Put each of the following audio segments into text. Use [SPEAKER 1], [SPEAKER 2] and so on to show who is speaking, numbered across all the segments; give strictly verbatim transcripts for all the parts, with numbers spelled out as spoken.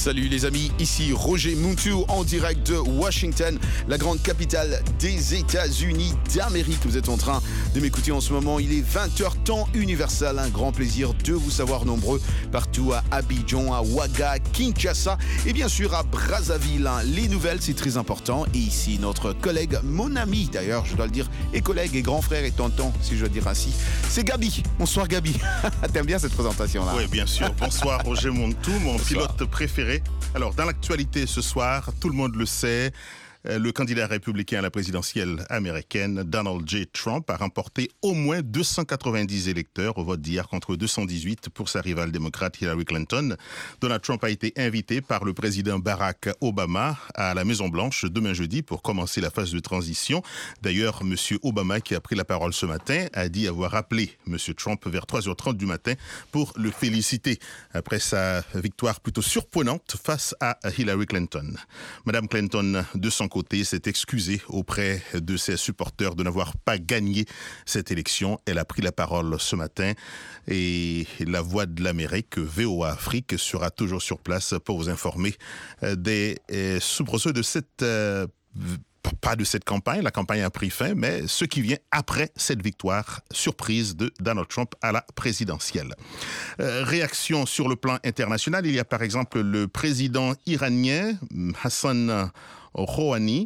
[SPEAKER 1] Salut les amis, ici Roger Muntou en direct de Washington, la grande capitale des États-Unis d'Amérique. Vous êtes en train de m'écouter en ce moment, il est vingt heures temps universel. Un grand plaisir de vous savoir nombreux partout à Abidjan, à Ouaga, Kinshasa et bien sûr à Brazzaville. Les nouvelles, c'est très important. Et ici, notre collègue, mon ami d'ailleurs, je dois le dire, et collègue et grand frère et tonton, si je dois dire ainsi, c'est Gabi. Bonsoir Gabi. T'aimes bien cette présentation-là?
[SPEAKER 2] Oui, bien sûr. Bonsoir Roger Muntou, mon Bonsoir. Pilote préféré. Alors, dans l'actualité ce soir, tout le monde le sait, le candidat républicain à la présidentielle américaine, Donald J. Trump, a remporté au moins deux cent quatre-vingt-dix électeurs au vote d'hier contre deux cent dix-huit pour sa rivale démocrate Hillary Clinton. Donald Trump a été invité par le président Barack Obama à la Maison-Blanche demain jeudi pour commencer la phase de transition. D'ailleurs, M. Obama, qui a pris la parole ce matin, a dit avoir appelé M. Trump vers trois heures trente du matin pour le féliciter après sa victoire plutôt surprenante face à Hillary Clinton. Madame Clinton, de son côté, s'est excusée auprès de ses supporters de n'avoir pas gagné cette élection. Elle a pris la parole ce matin et la Voix de l'Amérique, V O A Afrique, sera toujours sur place pour vous informer des soubresauts de cette euh, pas de cette campagne, la campagne a pris fin, mais ce qui vient après cette victoire surprise de Donald Trump à la présidentielle. Euh, réaction sur le plan international, il y a par exemple le président iranien Hassan Rouhani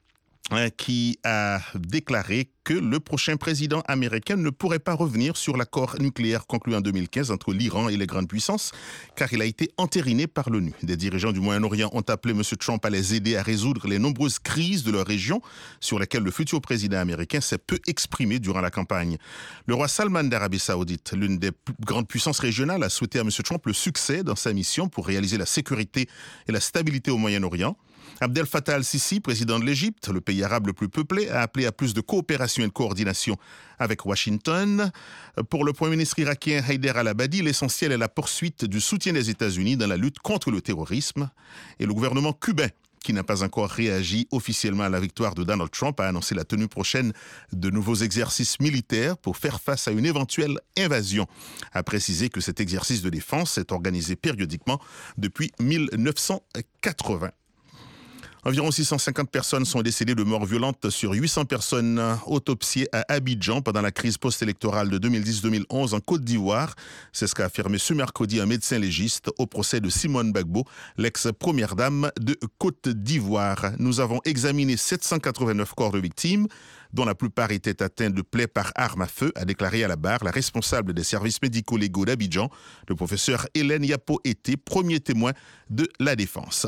[SPEAKER 2] qui a déclaré que le prochain président américain ne pourrait pas revenir sur l'accord nucléaire conclu en deux mille quinze entre l'Iran et les grandes puissances, car il a été entériné par l'ONU. Des dirigeants du Moyen-Orient ont appelé M. Trump à les aider à résoudre les nombreuses crises de leur région, sur lesquelles le futur président américain s'est peu exprimé durant la campagne. Le roi Salman d'Arabie Saoudite, l'une des plus grandes puissances régionales, a souhaité à M. Trump le succès dans sa mission pour réaliser la sécurité et la stabilité au Moyen-Orient. Abdel Fattah al-Sisi, président de l'Égypte, le pays arabe le plus peuplé, a appelé à plus de coopération et de coordination avec Washington. Pour le Premier ministre irakien Haider al-Abadi, l'essentiel est la poursuite du soutien des États-Unis dans la lutte contre le terrorisme. Et le gouvernement cubain, qui n'a pas encore réagi officiellement à la victoire de Donald Trump, a annoncé la tenue prochaine de nouveaux exercices militaires pour faire face à une éventuelle invasion. A précisé que cet exercice de défense est organisé périodiquement depuis mille neuf cent quatre-vingts. Environ six cent cinquante personnes sont décédées de mort violente sur huit cents personnes autopsiées à Abidjan pendant la crise post-électorale de deux mille dix deux mille onze en Côte d'Ivoire. C'est ce qu'a affirmé ce mercredi un médecin légiste au procès de Simone Gbagbo, l'ex-première dame de Côte d'Ivoire. Nous avons examiné sept cent quatre-vingt-neuf corps de victimes, dont la plupart étaient atteints de plaies par arme à feu, a déclaré à la barre la responsable des services médico-légaux d'Abidjan, le professeur Hélène Yapo-Été, premier témoin de la défense.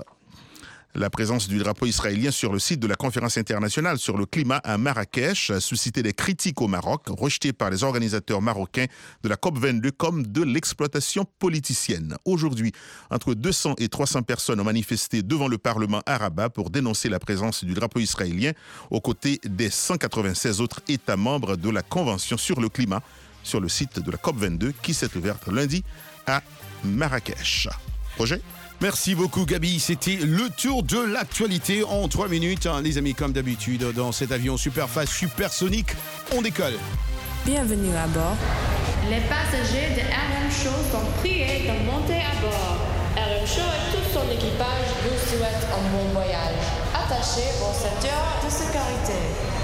[SPEAKER 2] La présence du drapeau israélien sur le site de la conférence internationale sur le climat à Marrakech a suscité des critiques au Maroc, rejetées par les organisateurs marocains de la COP vingt-deux comme de l'exploitation politicienne. Aujourd'hui, entre deux cents et trois cents personnes ont manifesté devant le Parlement arabe pour dénoncer la présence du drapeau israélien aux côtés des cent quatre-vingt-seize autres États membres de la Convention sur le climat sur le site de la COP vingt-deux qui s'est ouverte lundi à Marrakech. Projet ?
[SPEAKER 1] Merci beaucoup Gabi, c'était le tour de l'actualité en trois minutes. Les amis, comme d'habitude, dans cet avion super fast, supersonique, on décolle.
[SPEAKER 3] Bienvenue à bord.
[SPEAKER 4] Les passagers de R M Show sont priés de monter à bord. R M Show et tout son équipage vous souhaitent un bon voyage. Attachez vos ceintures de sécurité.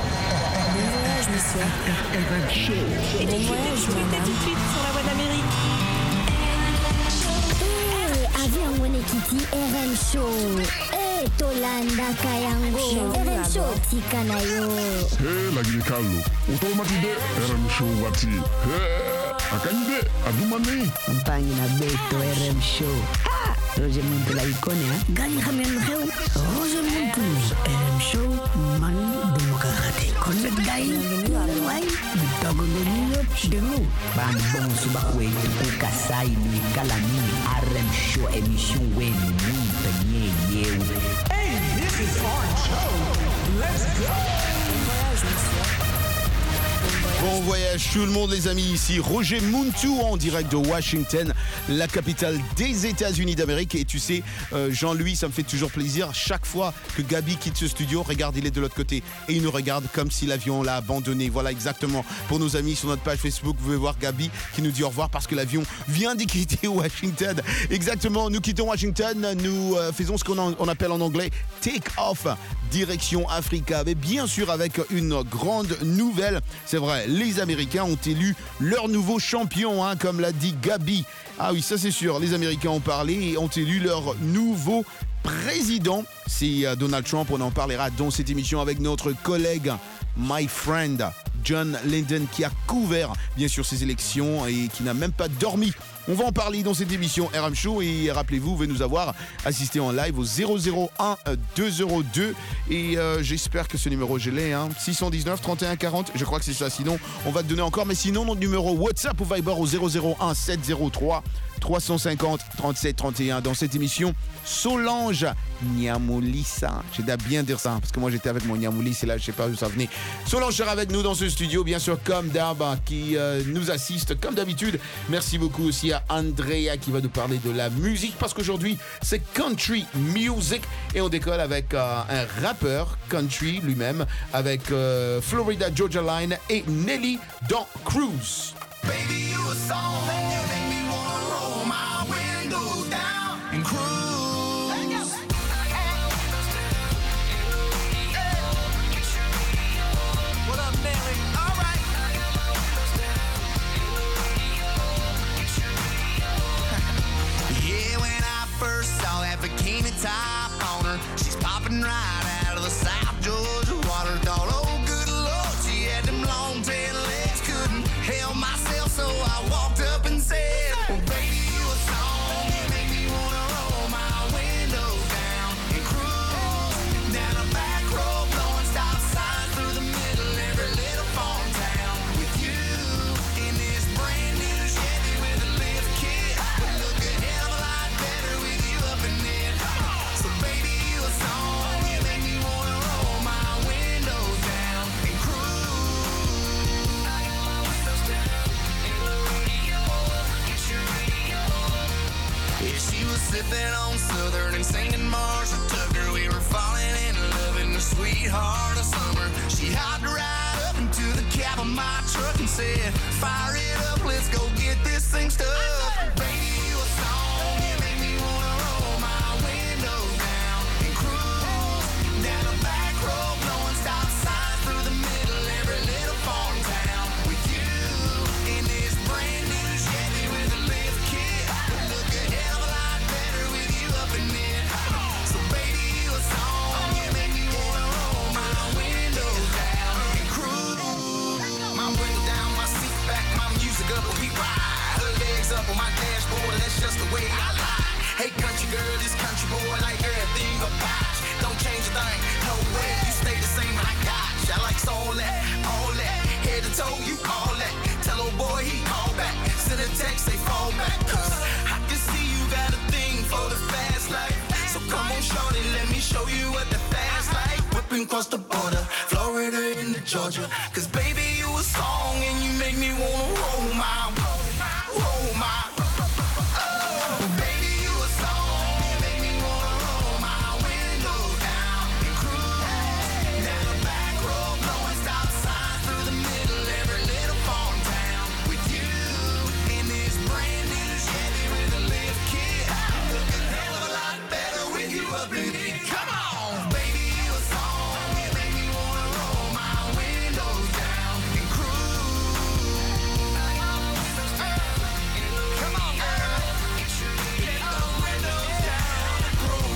[SPEAKER 3] Bon voyage, monsieur.
[SPEAKER 5] R M Show.
[SPEAKER 3] Bon voyage, madame.
[SPEAKER 4] Tout de suite sur la voie d'Amérique.
[SPEAKER 6] Avion Wenekiti R M Show. Eh, Tolanda Kayango. R M Show Tikanayo.
[SPEAKER 5] Hey, lagi Carlo. Automatide R M Show wati. Hey, akanyide adumani.
[SPEAKER 7] Mpangi na beto R M Show. Ah, Roger Muntou la icône, hein.
[SPEAKER 6] Gani Ramen Reu. Roger Muntou. R M Show man demokrati. Konnet gay. Wai. Bitagoloniyo demu.
[SPEAKER 7] Bam bon subakwe tu kasai ni kalani R M Show émission wen ni tanye yeu.
[SPEAKER 8] Hey, this is our show. Let's go.
[SPEAKER 3] Bon voyage, monsieur.
[SPEAKER 1] Bon Bon voyage tout le monde les amis, ici Roger Muntu en direct de Washington, la capitale des États-Unis d'Amérique. Et tu sais, euh, Jean-Louis, ça me fait toujours plaisir. Chaque fois que Gabi quitte ce studio, regarde, il est de l'autre côté. Et il nous regarde comme si l'avion l'a abandonné. Voilà exactement. Pour nos amis sur notre page Facebook, vous pouvez voir Gabi qui nous dit au revoir parce que l'avion vient de quitter Washington. Exactement, nous quittons Washington, nous euh, faisons ce qu'on en, on appelle en anglais take off, direction Africa. Mais bien sûr avec une grande nouvelle, c'est vrai, les Américains ont élu leur nouveau champion, hein, comme l'a dit Gabi. Ah oui, ça c'est sûr, les Américains ont parlé et ont élu leur nouveau président. C'est euh, Donald Trump, on en parlera dans cette émission avec notre collègue, my friend, John Linden, qui a couvert bien sûr ces élections et qui n'a même pas dormi. On va en parler dans cette émission R M Show et rappelez-vous, vous pouvez nous avoir assisté en live au zéro zéro un deux zéro deux et euh, j'espère que ce numéro je l'ai, hein, six un neuf, trente et un quarante, je crois que c'est ça, sinon on va te donner encore, mais sinon notre numéro WhatsApp ou Viber au zéro zéro un sept zéro trois trois cent cinquante trente-sept trente et un. Dans cette émission, Solange Niamoulissa. J'ai d'à bien dire ça, parce que moi j'étais avec mon Niamoulis et là je sais pas où ça venait. Solange sera avec nous dans ce studio, bien sûr, comme d'hab, qui euh, nous assiste comme d'habitude. Merci beaucoup aussi à Andrea qui va nous parler de la musique, parce qu'aujourd'hui c'est country music et on décolle avec euh, un rappeur country lui-même, avec euh, Florida Georgia Line et Nelly dans Cruise.
[SPEAKER 8] Baby, you a song and you make me wanna roll my windows down and cruise. What up, Nelly? All right. Yeah, when I first saw that bikini top on her, she's popping right out of the South Georgia water. Thought, oh, good Lord, she had them long tail legs, couldn't help myself, so I walked up and said, well, baby, you a song, you make me wanna roll my windows down and cruise down a back road, blowing stop signs through the middle every little farm town. With you in this brand new Chevy with a lift kit, would look a hell of a lot better with you up in it. So baby, you a song, you make me wanna roll my windows down and cruise. Yeah, she was sipping on Southern and singing Marshall Tucker. We were falling in love in the sweetheart of summer. She hopped right up into the cab of my truck and said, fire it up, let's go get this thing stuck. Baby, you a song, you make me wanna roll my windows down and cruise down a back road, blowing stop signs through the middle every little farm town. With you in this brand new Chevy with a lift kit, would look a hell of a lot better with you up in it. So baby, you a song, you make me wanna roll my windows down and cruise. My window down, my seat back, my music up, and we ride. Her legs up on my dashboard, that's just the way I like. Hey country girl, this country boy like everything about you. Don't change a thing, no way, you stay the same, I got you. I like all that, all that, head to toe, you all that. Tell old boy he call back, send a text, say fall back. Cause I can see you got a thing for the fast life. So come on shorty, let me show you what the fast life. Whipping across the border, Florida into Georgia. Cause baby, you a song and you make me wanna roll my, roll my. Oh, baby, you a song, you make me wanna roll my windows down and cruise down a back road, blowing stop signs through the middle every little farm town. With you in this brand new Chevy with a lift kit, look a hell of a lot better with you up in it. Come on, baby, you a song, you make me wanna roll my windows down and cruise. Come on, girl, get those windows down and cruise.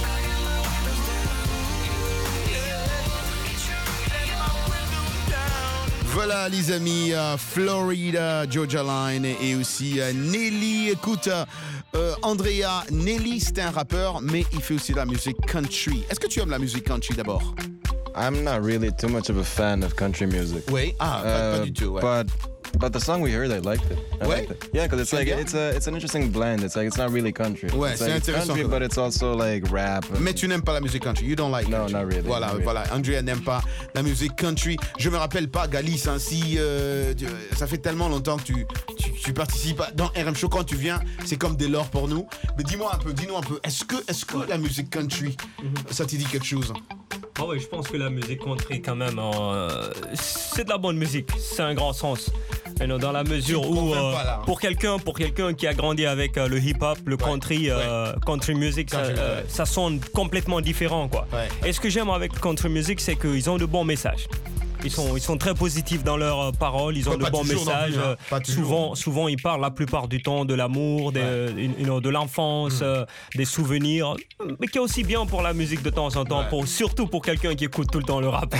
[SPEAKER 8] Let my windows down.
[SPEAKER 1] Voilà les amis, euh, Florida Georgia Line et aussi euh, Nelly. Écoute, euh, Andrea, Nelly c'est un rappeur, mais il fait aussi de la musique country. Est-ce que tu aimes la musique country d'abord?
[SPEAKER 9] I'm not really too much of a fan of country music.
[SPEAKER 1] Oui, ah, pas,
[SPEAKER 9] Uh,
[SPEAKER 1] pas du tout. Ouais.
[SPEAKER 9] But But the song we heard, I liked it. I
[SPEAKER 1] Ouais?
[SPEAKER 9] liked it. Yeah, because it's
[SPEAKER 1] C'est
[SPEAKER 9] like
[SPEAKER 1] bien?
[SPEAKER 9] it's a it's an interesting blend. It's like it's not really country.
[SPEAKER 1] Ouais,
[SPEAKER 9] it's
[SPEAKER 1] c'est
[SPEAKER 9] like, it's
[SPEAKER 1] intéressant
[SPEAKER 9] country,
[SPEAKER 1] quand même.
[SPEAKER 9] but it's also like rap. and-
[SPEAKER 1] Mais tu n'aimes pas la musique country, you don't like
[SPEAKER 9] No,
[SPEAKER 1] country.
[SPEAKER 9] not really,
[SPEAKER 1] Voilà,
[SPEAKER 9] not really.
[SPEAKER 1] voilà. Andrea n'aime pas la musique country. Je me rappelle pas, Galice, hein, si euh, tu- ça fait tellement longtemps que tu, tu, tu participes à- dans R M Show. Quand tu viens, c'est comme des lore pour nous. Mais dis-moi un peu, dis-nous un peu, est-ce que, est-ce que la musique country, ça te dit quelque chose?
[SPEAKER 10] Ah ouais, je pense que la musique country, quand même, euh, c'est de la bonne musique. C'est un grand sens. You know, dans la mesure
[SPEAKER 1] Tu me
[SPEAKER 10] où,
[SPEAKER 1] convaincs
[SPEAKER 10] euh,
[SPEAKER 1] pas, là, hein.
[SPEAKER 10] pour quelqu'un, pour quelqu'un qui a grandi avec euh, le hip-hop, le country, euh, country music, ça,
[SPEAKER 1] Country,
[SPEAKER 10] euh,
[SPEAKER 1] ouais.
[SPEAKER 10] ça sonne complètement différent, quoi.
[SPEAKER 1] Ouais.
[SPEAKER 10] Et ce que j'aime avec le country music, c'est qu'ils ont de bons messages. Ils sont, ils sont très positifs dans leurs euh, paroles, ils ont
[SPEAKER 1] Pas-
[SPEAKER 10] de
[SPEAKER 1] pas
[SPEAKER 10] bons
[SPEAKER 1] toujours non
[SPEAKER 10] messages.
[SPEAKER 1] plus, hein.
[SPEAKER 10] euh,
[SPEAKER 1] Pas toujours.
[SPEAKER 10] souvent, souvent, ils parlent la plupart du temps de l'amour, de, you know, de l'enfance,
[SPEAKER 1] Mm.
[SPEAKER 10] euh, des souvenirs, mais qui est aussi bien pour la musique de temps en temps,
[SPEAKER 1] Ouais.
[SPEAKER 10] pour, surtout pour quelqu'un qui écoute tout le temps le rap.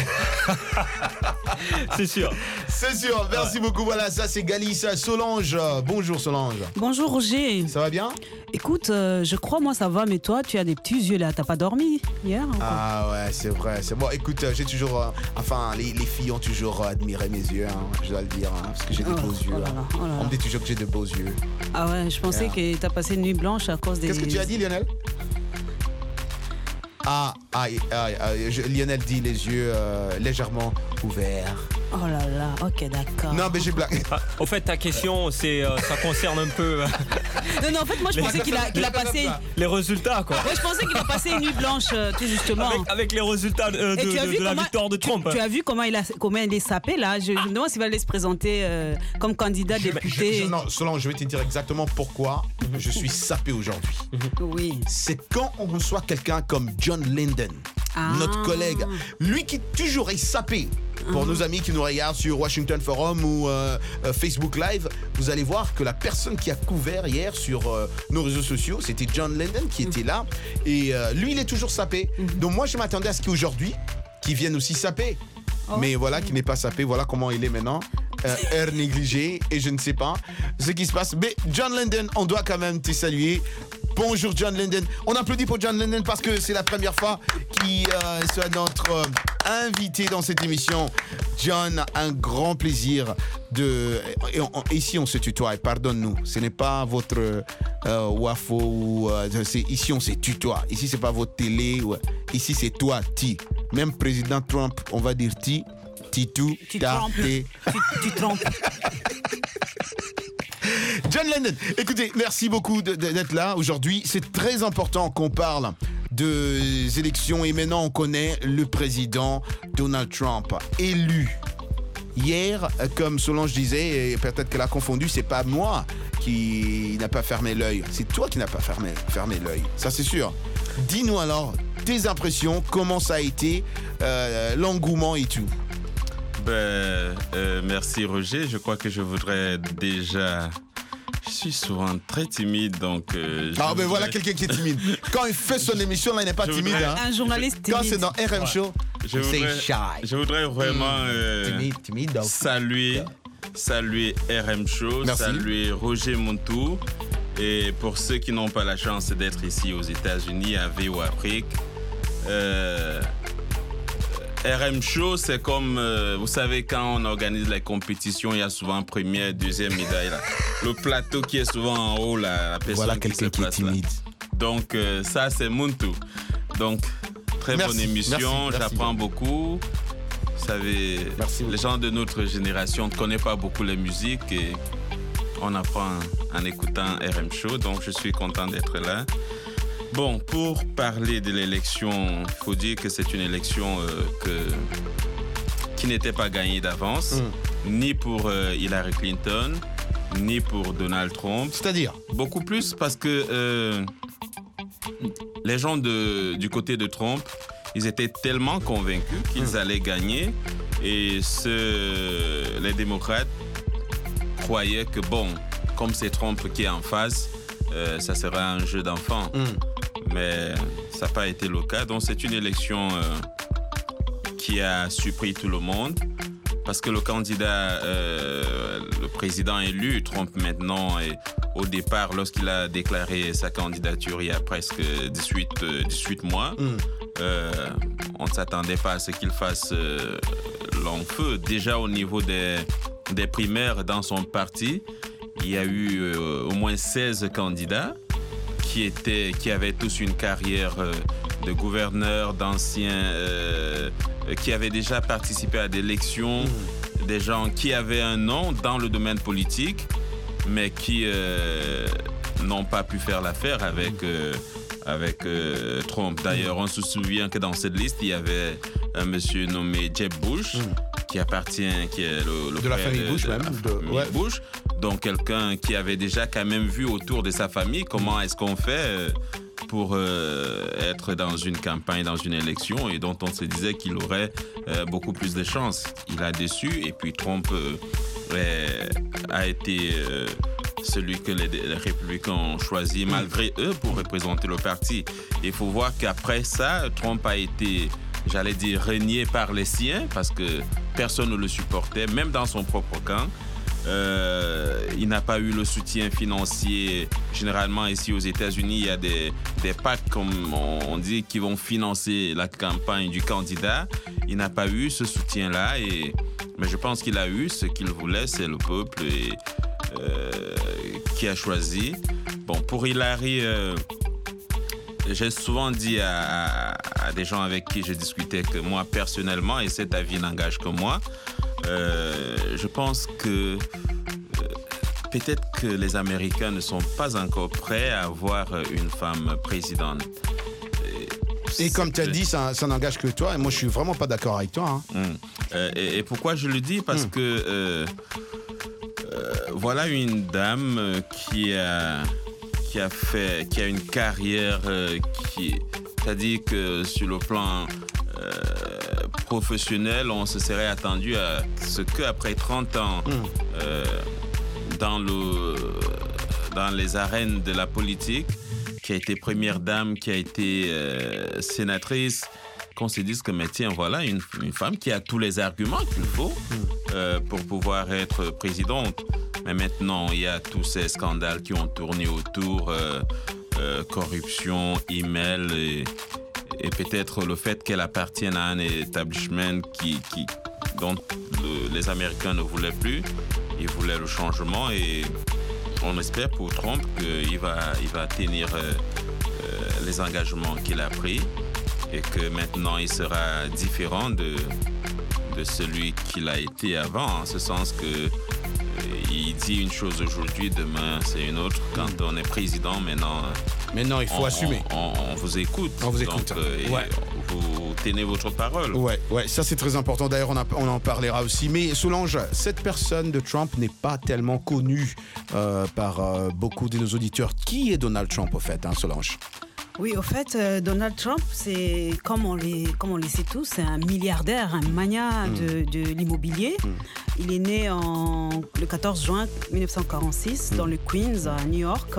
[SPEAKER 10] C'est sûr.
[SPEAKER 1] C'est sûr, merci beaucoup. Voilà, ça c'est Galice. Solange, bonjour Solange.
[SPEAKER 11] Bonjour Roger.
[SPEAKER 1] Ça va bien?
[SPEAKER 11] Écoute, euh, je crois moi ça va, mais toi tu as des petits yeux là. T'as pas dormi hier encore?
[SPEAKER 1] Ah ouais, c'est vrai. C'est bon. Écoute, euh, j'ai toujours, euh, enfin, les, les filles ont toujours euh, admiré mes yeux, hein, je dois le dire, hein, parce que j'ai des
[SPEAKER 11] Oh,
[SPEAKER 1] beaux
[SPEAKER 11] oh
[SPEAKER 1] yeux.
[SPEAKER 11] là
[SPEAKER 1] hein.
[SPEAKER 11] là, oh là là.
[SPEAKER 1] On me dit toujours que j'ai de beaux yeux.
[SPEAKER 11] Ah ouais, je pensais
[SPEAKER 1] Yeah.
[SPEAKER 11] que t'as passé une nuit blanche à cause des...
[SPEAKER 1] Qu'est-ce que tu as dit, Lionel? Ah, ah, ah, ah, je- Lionel dit les yeux euh, légèrement ouverts.
[SPEAKER 11] Oh là là, ok d'accord.
[SPEAKER 1] Non, mais j'ai blagué.
[SPEAKER 10] Ah, au fait, ta question, c'est, euh, ça concerne un peu euh,
[SPEAKER 11] Non, non, en fait moi je
[SPEAKER 10] Les-
[SPEAKER 11] pensais qu'il a, qu'il a passé...
[SPEAKER 10] les résultats, quoi.
[SPEAKER 11] Ouais, je pensais qu'il a passé une nuit blanche, euh, tout justement.
[SPEAKER 10] Avec, avec les résultats de, de-
[SPEAKER 11] Et tu as
[SPEAKER 10] de-
[SPEAKER 11] vu
[SPEAKER 10] de la
[SPEAKER 11] comment-
[SPEAKER 10] victoire de Trump.
[SPEAKER 11] Tu as vu comment il, a, comment il est sapé là? Je, je me demande s'il va aller se présenter euh, comme candidat
[SPEAKER 1] Je-
[SPEAKER 11] député.
[SPEAKER 1] je- non, Solange, je vais te dire exactement pourquoi je suis sapé aujourd'hui.
[SPEAKER 11] Oui.
[SPEAKER 1] C'est quand on reçoit quelqu'un comme John Linden,
[SPEAKER 11] Ah.
[SPEAKER 1] notre collègue, lui qui toujours est sapé. Pour nos amis qui nous regardent sur Washington Forum ou euh, euh, Facebook Live, vous allez voir que la personne qui a couvert hier sur euh, nos réseaux sociaux, c'était John Linden qui était là. Et euh, lui, il est toujours sapé. Donc moi, je m'attendais à ce qu'aujourd'hui, qu'il vienne aussi saper. Mais voilà, qui n'est pas sapé, voilà comment il est maintenant. Euh, air négligé et je ne sais pas ce qui se passe. Mais John Linden, on doit quand même te saluer. Bonjour John Linden. On applaudit pour John Linden parce que c'est la première fois qu'il euh, soit notre euh, invité dans cette émission. John, un grand plaisir de... Et on- on- ici, on se tutoie, pardonne-nous. Ce n'est pas votre euh, wafo ou... euh, c'est- ici, on se tutoie. Ici, c'est pas votre télé. Ou, ici, c'est toi, T. Même président Trump, on va dire T. Titou,
[SPEAKER 11] Tu
[SPEAKER 1] ta,
[SPEAKER 11] trompes.
[SPEAKER 1] T.
[SPEAKER 11] Tu, tu trompes.
[SPEAKER 1] John Lennon, écoutez, merci beaucoup de- de- d'être là aujourd'hui. C'est très important qu'on parle des élections et maintenant on connaît le président Donald Trump élu. Hier, comme Solange disait, et peut-être qu'elle a confondu, c'est pas moi qui n'a pas fermé l'œil, c'est toi qui n'as pas fermé, fermé l'œil, ça c'est sûr. Dis-nous alors tes impressions, comment ça a été, euh, l'engouement et tout.
[SPEAKER 12] Ben, euh, merci Roger. Je crois que je voudrais déjà... Je suis souvent très timide, donc... euh, je
[SPEAKER 1] Ah ben
[SPEAKER 12] voudrais-
[SPEAKER 1] voilà quelqu'un qui est timide. Quand il fait son émission, là, il n'est pas
[SPEAKER 12] Je
[SPEAKER 1] timide.
[SPEAKER 12] voudrais-
[SPEAKER 1] hein.
[SPEAKER 11] Un journaliste
[SPEAKER 1] Quand
[SPEAKER 11] timide.
[SPEAKER 1] c'est dans R M Show,
[SPEAKER 12] Je
[SPEAKER 1] c'est
[SPEAKER 12] voudrais,
[SPEAKER 1] shy.
[SPEAKER 12] je voudrais vraiment euh,
[SPEAKER 1] Timide, timide. donc.
[SPEAKER 12] saluer, saluer R M Show,
[SPEAKER 1] Merci.
[SPEAKER 12] saluer Roger Montou. Et pour ceux qui n'ont pas la chance d'être ici aux États-Unis, à V O Afrique, euh, R M Show, c'est comme, euh, vous savez, quand on organise les compétitions, il y a souvent première, deuxième médaille. Là. Le plateau qui est souvent en haut, là, la personne
[SPEAKER 1] Voilà
[SPEAKER 12] qui
[SPEAKER 1] quelqu'un
[SPEAKER 12] se
[SPEAKER 1] qui est
[SPEAKER 12] place là.
[SPEAKER 1] timide.
[SPEAKER 12] Donc, euh, ça, c'est Montou. Donc, très
[SPEAKER 1] Merci,
[SPEAKER 12] bonne émission,
[SPEAKER 1] merci, merci.
[SPEAKER 12] j'apprends beaucoup. Vous savez,
[SPEAKER 1] Merci
[SPEAKER 12] les gens de notre génération ne connaissent pas beaucoup les musiques et on apprend en écoutant R M Show, donc je suis content d'être là. Bon, pour parler de l'élection, il faut dire que c'est une élection euh, que, qui n'était pas gagnée d'avance, ni pour euh, Hillary Clinton, ni pour Donald Trump.
[SPEAKER 1] C'est-à-dire
[SPEAKER 12] Beaucoup plus parce que euh, les gens de, du côté de Trump, ils étaient tellement convaincus qu'ils allaient gagner et ce, les démocrates croyaient que, bon, comme c'est Trump qui est en face, euh, ça sera un jeu d'enfant. Mais ça n'a pas été le cas. Donc c'est une élection euh, qui a surpris tout le monde parce que le candidat, euh, le président élu, Trump maintenant, et au départ, lorsqu'il a déclaré sa candidature il y a presque dix-huit, euh, dix-huit mois, euh, on ne s'attendait pas à ce qu'il fasse euh, long feu. Déjà au niveau des, des primaires dans son parti, il y a eu euh, au moins seize candidats qui, étaient, qui avaient tous une carrière euh, de gouverneur, d'anciens, euh, qui avaient déjà participé à des élections, mmh. des gens qui avaient un nom dans le domaine politique, mais qui euh, n'ont pas pu faire l'affaire avec, euh, avec euh, Trump. D'ailleurs, on se souvient que dans cette liste, il y avait un monsieur nommé Jeb Bush, mmh. qui appartient, qui est le, le
[SPEAKER 1] de la famille Bush,
[SPEAKER 12] de
[SPEAKER 1] même.
[SPEAKER 12] La
[SPEAKER 1] de,
[SPEAKER 12] famille
[SPEAKER 1] ouais.
[SPEAKER 12] Bush. Donc, quelqu'un qui avait déjà quand même vu autour de sa famille comment est-ce qu'on fait pour euh, être dans une campagne, dans une élection, et dont on se disait qu'il aurait euh, beaucoup plus de chances. Il a déçu, et puis Trump euh, a été euh, celui que les, les républicains ont choisi malgré eux pour représenter le parti. Il faut voir qu'après ça, Trump a été, j'allais dire, renié par les siens, parce que personne ne le supportait, même dans son propre camp. Euh, il n'a pas eu le soutien financier. Généralement, ici aux États-Unis, il y a des, des P A C, comme on dit, qui vont financer la campagne du candidat. Il n'a pas eu ce soutien-là, et, mais je pense qu'il a eu ce qu'il voulait, c'est le peuple et, euh, qui a choisi. Bon, pour Hillary, euh, j'ai souvent dit à, à, à des gens avec qui je discutais que moi, personnellement, et cet avis n'engage que moi, Euh, je pense que euh, peut-être que les Américains ne sont pas encore prêts à avoir une femme présidente.
[SPEAKER 1] Et, et comme tu as dit, ça, ça n'engage que toi, et moi je suis vraiment pas d'accord avec toi. Hein.
[SPEAKER 12] Mmh. Euh, et, et pourquoi je le dis? Parce mmh. que euh, euh, voilà une dame qui a, qui a fait, qui a une carrière euh, qui, c'est-à-dire que sur le plan euh, professionnel, on se serait attendu à ce qu'après trente ans mmh. euh, dans, le, dans les arènes de la politique, qui a été première dame, qui a été euh, sénatrice, qu'on se dise que, mais tiens, voilà une, une femme qui a tous les arguments qu'il faut mmh. euh, pour pouvoir être présidente. Mais maintenant, il y a tous ces scandales qui ont tourné autour, euh, euh, corruption, email et... et peut-être le fait qu'elle appartienne à un établissement qui, qui, dont le, les Américains ne voulaient plus. Ils voulaient le changement, et on espère pour Trump qu'il va, il va tenir euh, euh, les engagements qu'il a pris, et que maintenant il sera différent de, de celui qu'il a été avant, en ce sens que il dit une chose aujourd'hui, demain c'est une autre. Quand on est président, maintenant...
[SPEAKER 1] Maintenant, il faut
[SPEAKER 12] on,
[SPEAKER 1] assumer.
[SPEAKER 12] On, on, on vous écoute.
[SPEAKER 1] On vous écoute.
[SPEAKER 12] Donc, euh,
[SPEAKER 1] ouais.
[SPEAKER 12] Vous tenez votre parole.
[SPEAKER 1] Ouais, ouais, ça c'est très important. D'ailleurs, on, a, on en parlera aussi. Mais Solange, cette personne de Trump n'est pas tellement connue euh, par euh, beaucoup de nos auditeurs. Qui est Donald Trump, au fait, hein, Solange?
[SPEAKER 11] Oui, au fait, euh, Donald Trump, c'est, comme on, les, comme on les sait tous, c'est un milliardaire, un magnat mm. de, de l'immobilier. Mm. Il est né en, le quatorze juin mille neuf cent quarante-six mm. dans le Queens, à New York.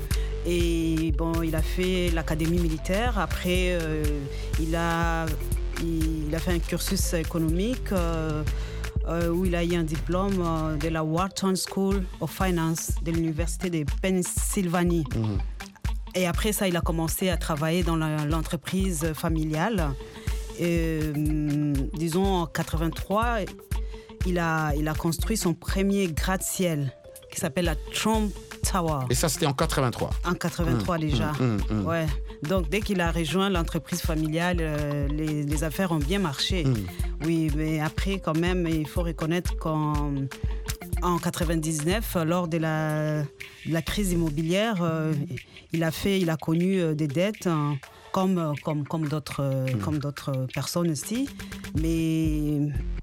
[SPEAKER 11] Et bon, il a fait l'académie militaire. Après, euh, il, a, il, il a fait un cursus économique euh, euh, où il a eu un diplôme euh, de la Wharton School of Finance de l'Université de Pennsylvanie. Mm. Et après ça, il a commencé à travailler dans la, l'entreprise familiale. Et, euh, disons, en quatre-vingt-trois, il a, il a construit son premier gratte-ciel qui s'appelle la Trump Tower.
[SPEAKER 1] Et ça, c'était en quatre-vingt-trois? En
[SPEAKER 11] quatre-vingt-trois mmh, déjà. Mmh, mmh, ouais. Donc, dès qu'il a rejoint l'entreprise familiale, euh, les, les affaires ont bien marché. Mmh. Oui, mais après, quand même, il faut reconnaître qu'en en quatre-vingt-dix-neuf, lors de la, de la crise immobilière, euh, il a fait, il a connu euh, des dettes, hein, comme, comme, comme, d'autres, euh, mmh. comme d'autres personnes aussi. Mais,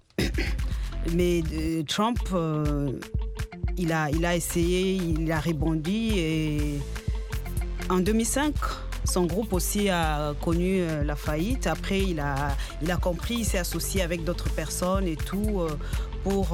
[SPEAKER 11] mais euh, Trump... Euh, Il a, il a essayé, il a rebondi, et en deux mille cinq, son groupe aussi a connu la faillite. Après, il a, il a compris, il s'est associé avec d'autres personnes et tout pour,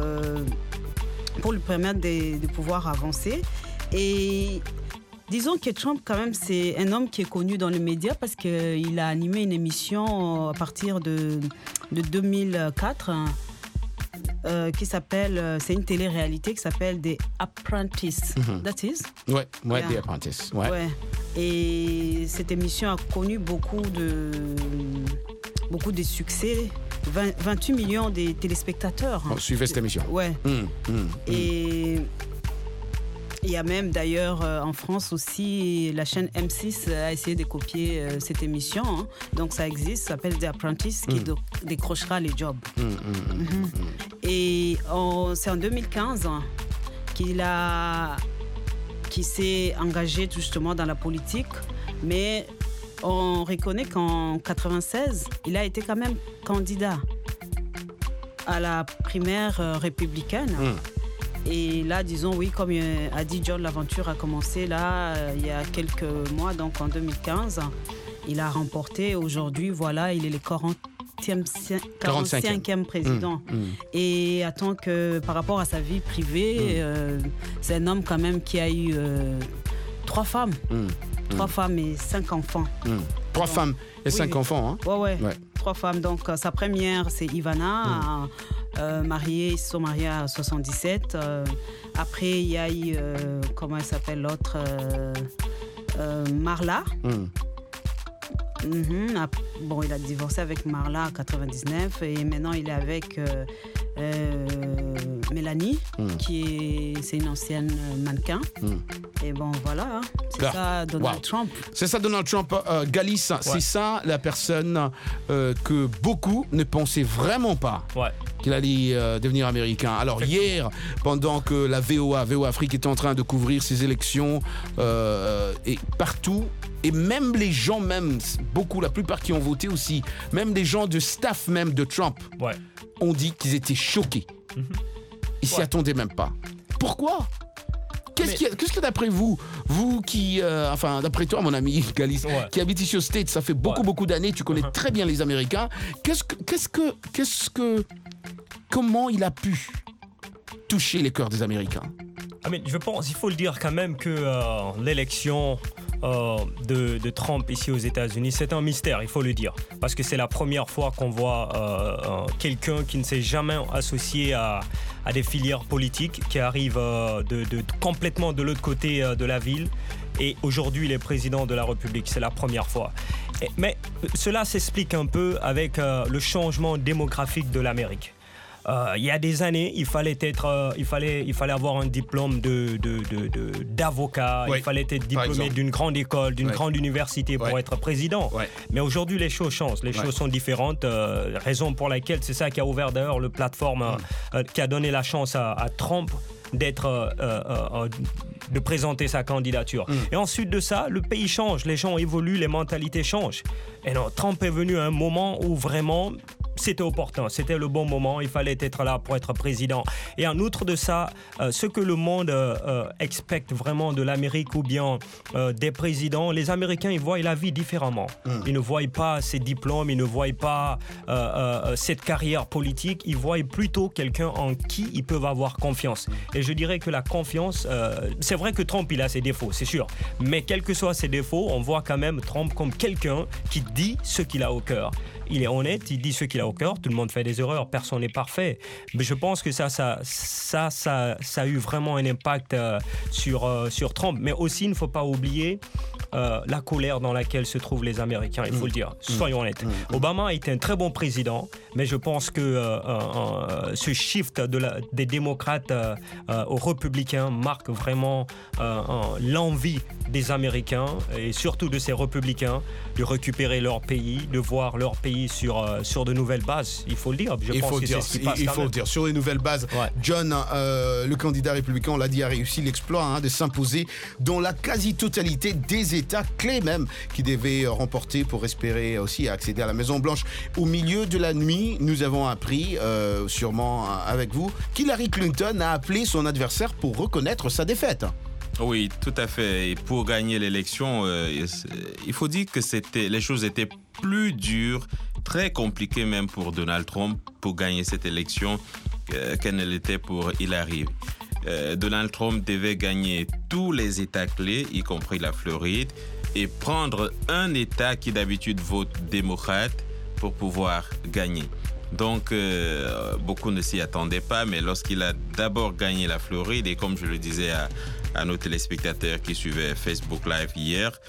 [SPEAKER 11] pour lui permettre de, de pouvoir avancer. Et disons que Trump, quand même, c'est un homme qui est connu dans les médias parce qu'il a animé une émission à partir de, de deux mille quatre. Euh, qui s'appelle, euh, c'est une télé-réalité qui s'appelle The Apprentice. Mm-hmm. That is?
[SPEAKER 1] Ouais, ouais, yeah. The Apprentice. Ouais.
[SPEAKER 11] ouais. Et cette émission a connu beaucoup de, beaucoup de succès vingt, vingt-huit millions de téléspectateurs.
[SPEAKER 13] On suivait cette émission.
[SPEAKER 11] Ouais.
[SPEAKER 13] Mmh, mmh,
[SPEAKER 11] Et il y a même d'ailleurs euh, en France aussi, la chaîne M six a essayé de copier euh, cette émission. Hein. Donc ça existe, ça s'appelle The Apprentice, qui
[SPEAKER 13] Mmh.
[SPEAKER 11] do- décrochera les jobs.
[SPEAKER 13] Mmh, mmh, mmh,
[SPEAKER 11] Mhm.
[SPEAKER 13] mmh.
[SPEAKER 11] Et en- c'est en deux mille quinze hein, qu'il a, qu'il s'est engagé justement dans la politique. Mais on reconnaît qu'en quatre-vingt-seize, il a été quand même candidat à la primaire euh, républicaine.
[SPEAKER 13] Mmh.
[SPEAKER 11] Et là, disons, oui, comme euh, a dit John, l'aventure a commencé là, euh, il y a quelques mois, donc en deux mille quinze. Il a remporté. Aujourd'hui, voilà, il est le quarantième, quarante-cinquième président.
[SPEAKER 13] Mmh, mmh.
[SPEAKER 11] Et attends que par rapport à sa vie privée,
[SPEAKER 13] Mmh.
[SPEAKER 11] euh, c'est un homme quand même qui a eu euh, trois femmes.
[SPEAKER 13] Mmh.
[SPEAKER 11] Trois
[SPEAKER 13] Mmh.
[SPEAKER 11] femmes et cinq enfants.
[SPEAKER 13] Mmh. Trois
[SPEAKER 11] Donc,
[SPEAKER 13] femmes et
[SPEAKER 11] oui,
[SPEAKER 13] cinq
[SPEAKER 11] oui.
[SPEAKER 13] enfants. Hein?
[SPEAKER 11] Ouais, ouais,
[SPEAKER 13] Ouais.
[SPEAKER 11] Trois femmes. Donc, euh, sa première, c'est Ivana,
[SPEAKER 13] Mmh.
[SPEAKER 11] euh, euh, mariée, ils sont mariés à soixante-dix-sept. Euh, après, il y a eu, euh, comment elle s'appelle l'autre euh, euh, Marla.
[SPEAKER 13] Mmh.
[SPEAKER 11] Mhm. Ap- Bon, il a divorcé avec Marla en quatre-vingt-dix-neuf et maintenant il est avec euh, euh, Mélanie,
[SPEAKER 13] Mm.
[SPEAKER 11] qui est, c'est une ancienne euh, mannequin.
[SPEAKER 13] Mm.
[SPEAKER 11] Et bon, voilà, hein. c'est
[SPEAKER 13] Là.
[SPEAKER 11] ça Donald
[SPEAKER 13] Wow.
[SPEAKER 11] Trump.
[SPEAKER 13] C'est ça, Donald Trump. Euh, Galice, c'est ça la personne euh, que beaucoup ne pensaient vraiment pas
[SPEAKER 10] Ouais.
[SPEAKER 13] qu'il allait euh, devenir américain. Alors hier, pendant que la V O A, V O A Afrique est en train de couvrir ces élections euh, et partout, et même les gens, même beaucoup, la plupart qui ont voté aussi, même les gens de staff même de Trump,
[SPEAKER 10] Ouais.
[SPEAKER 13] ont dit qu'ils étaient choqués. Ils s'y
[SPEAKER 10] Ouais.
[SPEAKER 13] attendaient même pas. Pourquoi ? Qu'est-ce
[SPEAKER 10] Mais-
[SPEAKER 13] qui, qu'est-ce que d'après vous, vous qui, euh, enfin d'après toi mon ami Galice,
[SPEAKER 10] Ouais.
[SPEAKER 13] qui habite ici au States, ça fait beaucoup
[SPEAKER 10] Ouais.
[SPEAKER 13] beaucoup d'années, tu connais
[SPEAKER 10] Uh-huh.
[SPEAKER 13] très bien les Américains. Qu'est-ce que, qu'est-ce que, qu'est-ce que, comment il a pu toucher les cœurs des Américains ?
[SPEAKER 10] Ah, mais je pense, il faut le dire quand même que euh, l'élection euh, de, de Trump ici aux États-Unis, c'est un mystère, il faut le dire. Parce que c'est la première fois qu'on voit euh, euh, quelqu'un qui ne s'est jamais associé à, à des filières politiques, qui arrive euh, de, de- complètement de l'autre côté euh, de la ville. Et aujourd'hui, il est président de la République. C'est la première fois. Et- mais euh, cela s'explique un peu avec euh, le changement démographique de l'Amérique. Euh, il y a des années, il fallait être, euh, il fallait, il fallait avoir un diplôme de, de, de- de- d'avocat.
[SPEAKER 13] Oui,
[SPEAKER 10] Il fallait être
[SPEAKER 13] par
[SPEAKER 10] diplômé
[SPEAKER 13] exemple.
[SPEAKER 10] d'une grande école, d'une
[SPEAKER 13] Ouais.
[SPEAKER 10] grande université pour
[SPEAKER 13] Ouais.
[SPEAKER 10] être président.
[SPEAKER 13] Ouais.
[SPEAKER 10] Mais aujourd'hui, les choses changent. Les
[SPEAKER 13] Ouais.
[SPEAKER 10] choses sont différentes. euh, raison pour laquelle c'est ça qui a ouvert d'ailleurs le plateforme, euh, euh, qui a donné la chance à, à Trump d'être, euh, euh, euh, de présenter sa candidature. Et ensuite de ça, le pays change, les gens évoluent, les mentalités changent. Et non, Trump est venu à un moment où vraiment c'était opportun, c'était le bon moment, il fallait être là pour être président. Et en outre de ça, euh, ce que le monde euh, euh, expecte vraiment de l'Amérique ou bien euh, des présidents, les Américains, ils voient la vie différemment. Ils ne voient pas ses diplômes, ils ne voient pas euh, euh, cette carrière politique, ils voient plutôt quelqu'un en qui ils peuvent avoir confiance. Et je dirais que la confiance, euh, c'est vrai que Trump, il a ses défauts, c'est sûr. Mais quels que soient ses défauts, on voit quand même Trump comme quelqu'un qui dit ce qu'il a au cœur. Il est honnête, il dit ce qu'il a au cœur. Tout le monde fait des erreurs, personne n'est parfait. Mais je pense que ça, ça, ça, ça, ça a eu vraiment un impact euh, sur, euh, sur Trump. Mais aussi, il ne faut pas oublier euh, la colère dans laquelle se trouvent les Américains, il faut le dire. Soyons honnêtes. Obama a été un très bon président, mais je pense que euh, euh, ce shift de la, des démocrates euh, euh, aux républicains marque vraiment euh, euh, l'envie des Américains et surtout de ces républicains de récupérer leur pays, de voir leur pays sur, euh, sur de nouvelles bases. Il faut le dire. Je
[SPEAKER 13] il
[SPEAKER 10] pense
[SPEAKER 13] faut
[SPEAKER 10] que
[SPEAKER 13] dire,
[SPEAKER 10] c'est ce qui
[SPEAKER 13] il-
[SPEAKER 10] passe
[SPEAKER 13] il
[SPEAKER 10] quand
[SPEAKER 13] faut
[SPEAKER 10] même.
[SPEAKER 13] dire, sur les nouvelles bases,
[SPEAKER 10] Ouais.
[SPEAKER 13] John, euh, le candidat républicain, on l'a dit, a réussi l'exploit hein, de s'imposer dans la quasi-totalité des États clés même qui devaient euh, remporter pour espérer aussi accéder à la Maison-Blanche. Au milieu de la nuit, nous avons appris, euh, sûrement euh, avec vous, qu'Hillary Clinton a appelé son adversaire pour reconnaître sa défaite.
[SPEAKER 12] Oui, tout à fait. Et pour gagner l'élection, euh, il faut dire que c'était, les choses étaient plus dures, très compliquées même pour Donald Trump pour gagner cette élection euh, qu'elle ne l'était pour Hillary. Euh, Donald Trump devait gagner tous les États clés, y compris la Floride, et prendre un État qui d'habitude vote démocrate pour pouvoir gagner. Donc, euh, beaucoup ne s'y attendaient pas, mais lorsqu'il a d'abord gagné la Floride, et comme je le disais à, à nos téléspectateurs qui suivaient Facebook Live hier,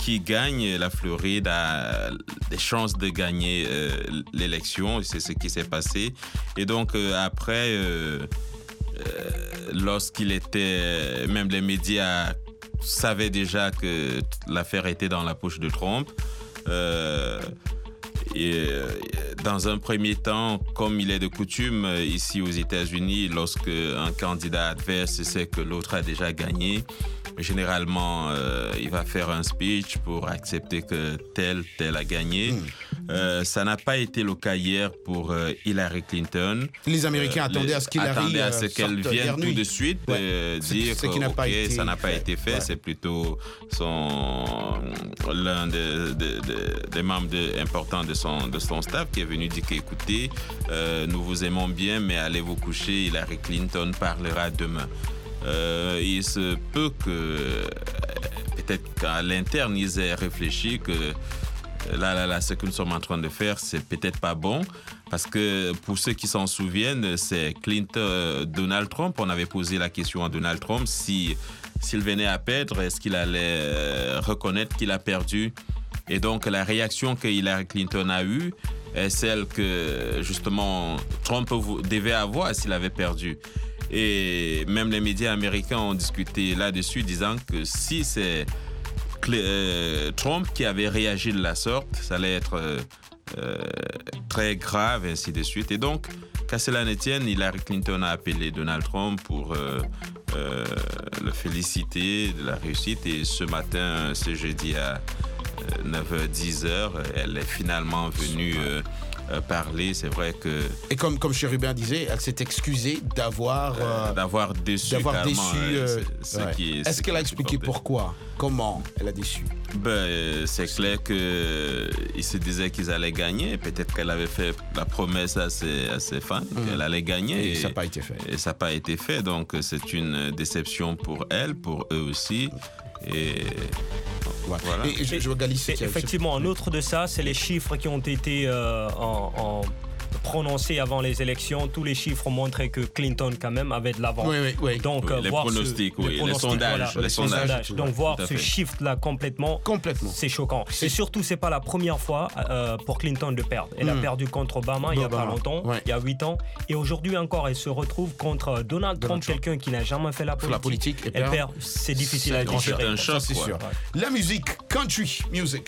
[SPEAKER 12] qui gagne la Floride a des chances de gagner euh, l'élection. C'est ce qui s'est passé. Et donc, euh, après, euh, euh, lorsqu'il était... Même les médias savaient déjà que l'affaire était dans la poche de Trump. Euh, et dans un premier temps, comme il est de coutume ici aux États-Unis, lorsque un candidat adverse sait que l'autre a déjà gagné, généralement, euh, il va faire un speech pour accepter que tel, tel a gagné. Mmh. Euh, ça n'a pas été le cas hier pour euh, Hillary Clinton.
[SPEAKER 13] Les Américains euh, attendaient
[SPEAKER 12] les,
[SPEAKER 13] à ce qu'Hillary
[SPEAKER 12] attendaient à ce qu'elle vienne tout de suite
[SPEAKER 13] ouais.
[SPEAKER 12] euh, dire que okay, ça n'a pas été fait. Ouais. C'est plutôt son, l'un des, des, des, des membres de, importants de son, de son staff qui est venu dire qu'écoutez, euh, nous vous aimons bien, mais allez vous coucher, Hillary Clinton parlera demain. Euh, il se peut que peut-être qu'à l'interne ils aient réfléchi que là, là, là, ce que nous sommes en train de faire, c'est peut-être pas bon. Parce que pour ceux qui s'en souviennent, c'est Clinton, euh, Donald Trump. On avait posé la question à Donald Trump si, s'il venait à perdre, est-ce qu'il allait euh, reconnaître qu'il a perdu? Et donc, la réaction que Hillary Clinton a eue est celle que, justement, Trump devait avoir s'il avait perdu. Et même les médias américains ont discuté là-dessus, disant que si c'est euh, Trump qui avait réagi de la sorte, ça allait être euh, euh, très grave, et ainsi de suite. Et donc, qu'à cela ne tienne, Hillary Clinton a appelé Donald Trump pour euh, euh, le féliciter de la réussite. Et ce matin, ce jeudi à neuf heures dix, elle est finalement venue euh, euh, parler. C'est vrai que...
[SPEAKER 13] Et comme, comme Chérubin disait, elle s'est excusée d'avoir... Euh,
[SPEAKER 12] d'avoir déçu.
[SPEAKER 13] D'avoir déçu.
[SPEAKER 12] Euh, ce,
[SPEAKER 13] ouais.
[SPEAKER 12] ce qui est,
[SPEAKER 13] Est-ce qu'elle a expliqué pourquoi? Comment elle a déçu?
[SPEAKER 12] Ben, c'est clair qu'ils se disaient qu'ils allaient gagner. Peut-être qu'elle avait fait la promesse à ses, à ses fans mmh. qu'elle allait gagner.
[SPEAKER 13] Et, et ça n'a pas été fait.
[SPEAKER 12] Et ça n'a pas été fait. Donc, c'est une déception pour elle, pour eux aussi. Et...
[SPEAKER 13] Voilà. Et, et, je, je
[SPEAKER 10] et, effectivement, un autre de ça, c'est les chiffres qui ont été euh, en, en prononcés avant les élections. Tous les chiffres montraient que Clinton, quand même, avait de l'avance.
[SPEAKER 13] Oui, oui, oui.
[SPEAKER 10] Donc,
[SPEAKER 12] oui, les,
[SPEAKER 10] voir
[SPEAKER 12] pronostics,
[SPEAKER 10] ce,
[SPEAKER 12] oui,
[SPEAKER 10] les, pronostics,
[SPEAKER 12] les sondages.
[SPEAKER 10] voilà,
[SPEAKER 12] les sondages.
[SPEAKER 10] sondages. Donc, voir ce shift-là complètement,
[SPEAKER 13] complètement.
[SPEAKER 10] c'est choquant. Et surtout, c'est pas la première fois euh, pour Clinton de perdre. Elle mmh. a perdu contre Obama il n'y a pas longtemps, ouais. il y a huit ans. Et aujourd'hui encore, elle se retrouve contre Donald, Donald Trump, Trump, quelqu'un qui n'a jamais fait la politique.
[SPEAKER 13] La politique
[SPEAKER 10] elle perd. perd. C'est difficile à digérer.
[SPEAKER 12] C'est un choc,
[SPEAKER 13] c'est sûr. Ouais. La musique, country music.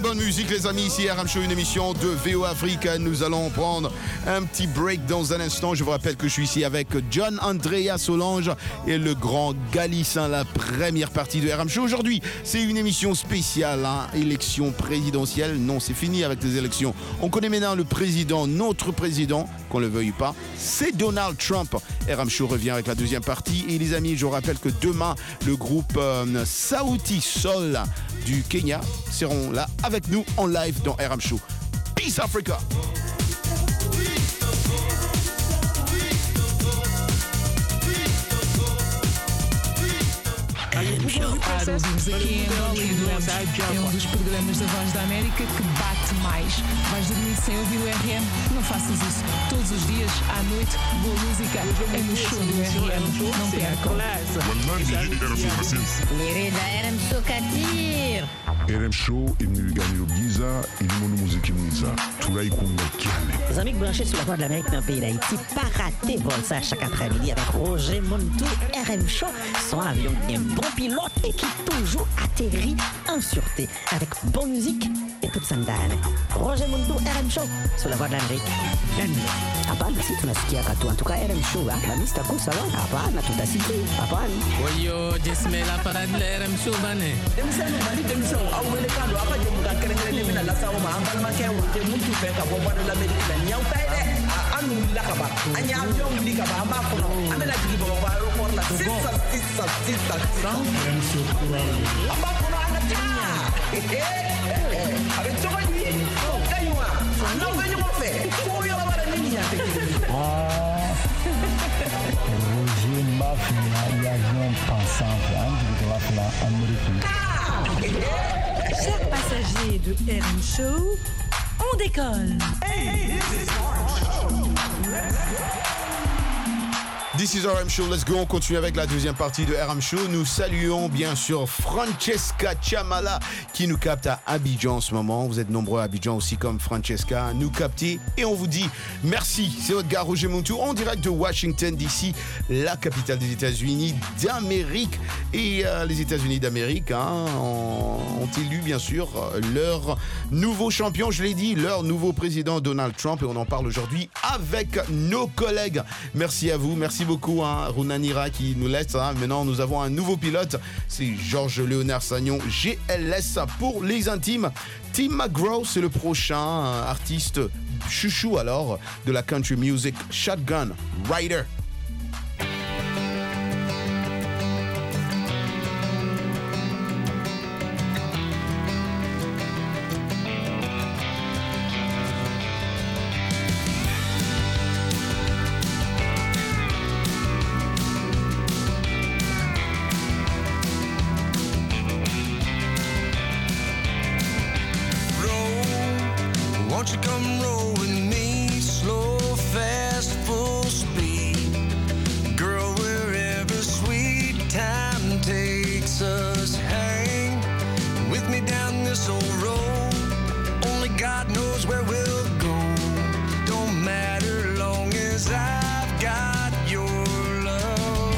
[SPEAKER 1] bonne musique, les amis. Ici R M Show, une émission de V O Afrique. Nous allons prendre un petit break dans un instant. Je vous rappelle que je suis ici avec John Andrea Solange et le grand Galicin, la première partie de R M Show. Aujourd'hui, c'est une émission spéciale, hein, élection présidentielle. Non, c'est fini avec les élections. On connaît maintenant le président, notre président, qu'on le veuille pas, c'est Donald Trump. R M Show revient avec la deuxième partie. Et les amis, je vous rappelle que demain, le groupe euh, Sauti Sol du Kenya seront là avec nous en live dans R M Show. Peace Africa!
[SPEAKER 14] Para ouvimos aqui em Angola e duramos é um dos programas da Voz da América que bate mais. Vais dormir sem ouvir o R M? Não faças isso. Todos os dias, à noite, boa música é no show do R M. Não percam.
[SPEAKER 15] Lirida R M Show Katir.
[SPEAKER 5] R M Show imnigani giza ilimono muziki mwiza tulaikunga kiale.
[SPEAKER 16] Les amis branchés sur la Voix de l'Amérique dans le pays d'Haïti, pas rater vol ça chaque après-midi avec Roger Montou. R M Show, son avion bien bon pilote et qui toujours atterrit en sûreté avec bonne musique et toute sa ndane. Roger Montou, R M Show sur la Voix de l'Amérique. Hapana, si tunasikia katu. En tout cas, R M Show, la mista kusa lo. Hapana, tutasikia. Hapana.
[SPEAKER 14] Oyo, jesme la parade de R M Show bane.
[SPEAKER 7] Demisano bali demisano awele kando apa je muda kere kere demina la sawo ma ambal ma ke wote muntu fe ka bo de l'Amérique la nyaw tay de anu la ka ba anya avion li ka ba amba ko no amela digi bo ba aéroport la six six six six R M Show amba ko no ana tinya avec toi lui kaywa no venyo mo fe ko yo ba la niña
[SPEAKER 17] ah Roger Mafia y avion pensant de la Amérique.
[SPEAKER 18] Chers passagers de R M Show, on décolle.
[SPEAKER 1] This is R M Show, let's go, on continue avec la deuxième partie de R M Show. Nous saluons bien sûr Francesca Chamala qui nous capte à Abidjan en ce moment. Vous êtes nombreux à Abidjan aussi comme Francesca, nous capter et on vous dit merci. C'est votre gars Roger Montou en direct de Washington D C, la capitale des États-Unis d'Amérique. Et euh, les États-Unis d'Amérique hein, ont, ont élu bien sûr leur nouveau champion, je l'ai dit, leur nouveau président Donald Trump et on en parle aujourd'hui avec nos collègues. Merci à vous, merci beaucoup, hein, Runanira qui nous laisse. Hein. Maintenant, nous avons un nouveau pilote. C'est Georges Léonard Sagnon, G L S pour les intimes. Tim McGraw, c'est le prochain hein, artiste chouchou alors de la country music. Shotgun Rider.
[SPEAKER 8] Won't you come roll with me, slow, fast, full speed, girl, wherever sweet time takes us, hang with me down this old road, only God knows where we'll go, don't matter long as I've got your love,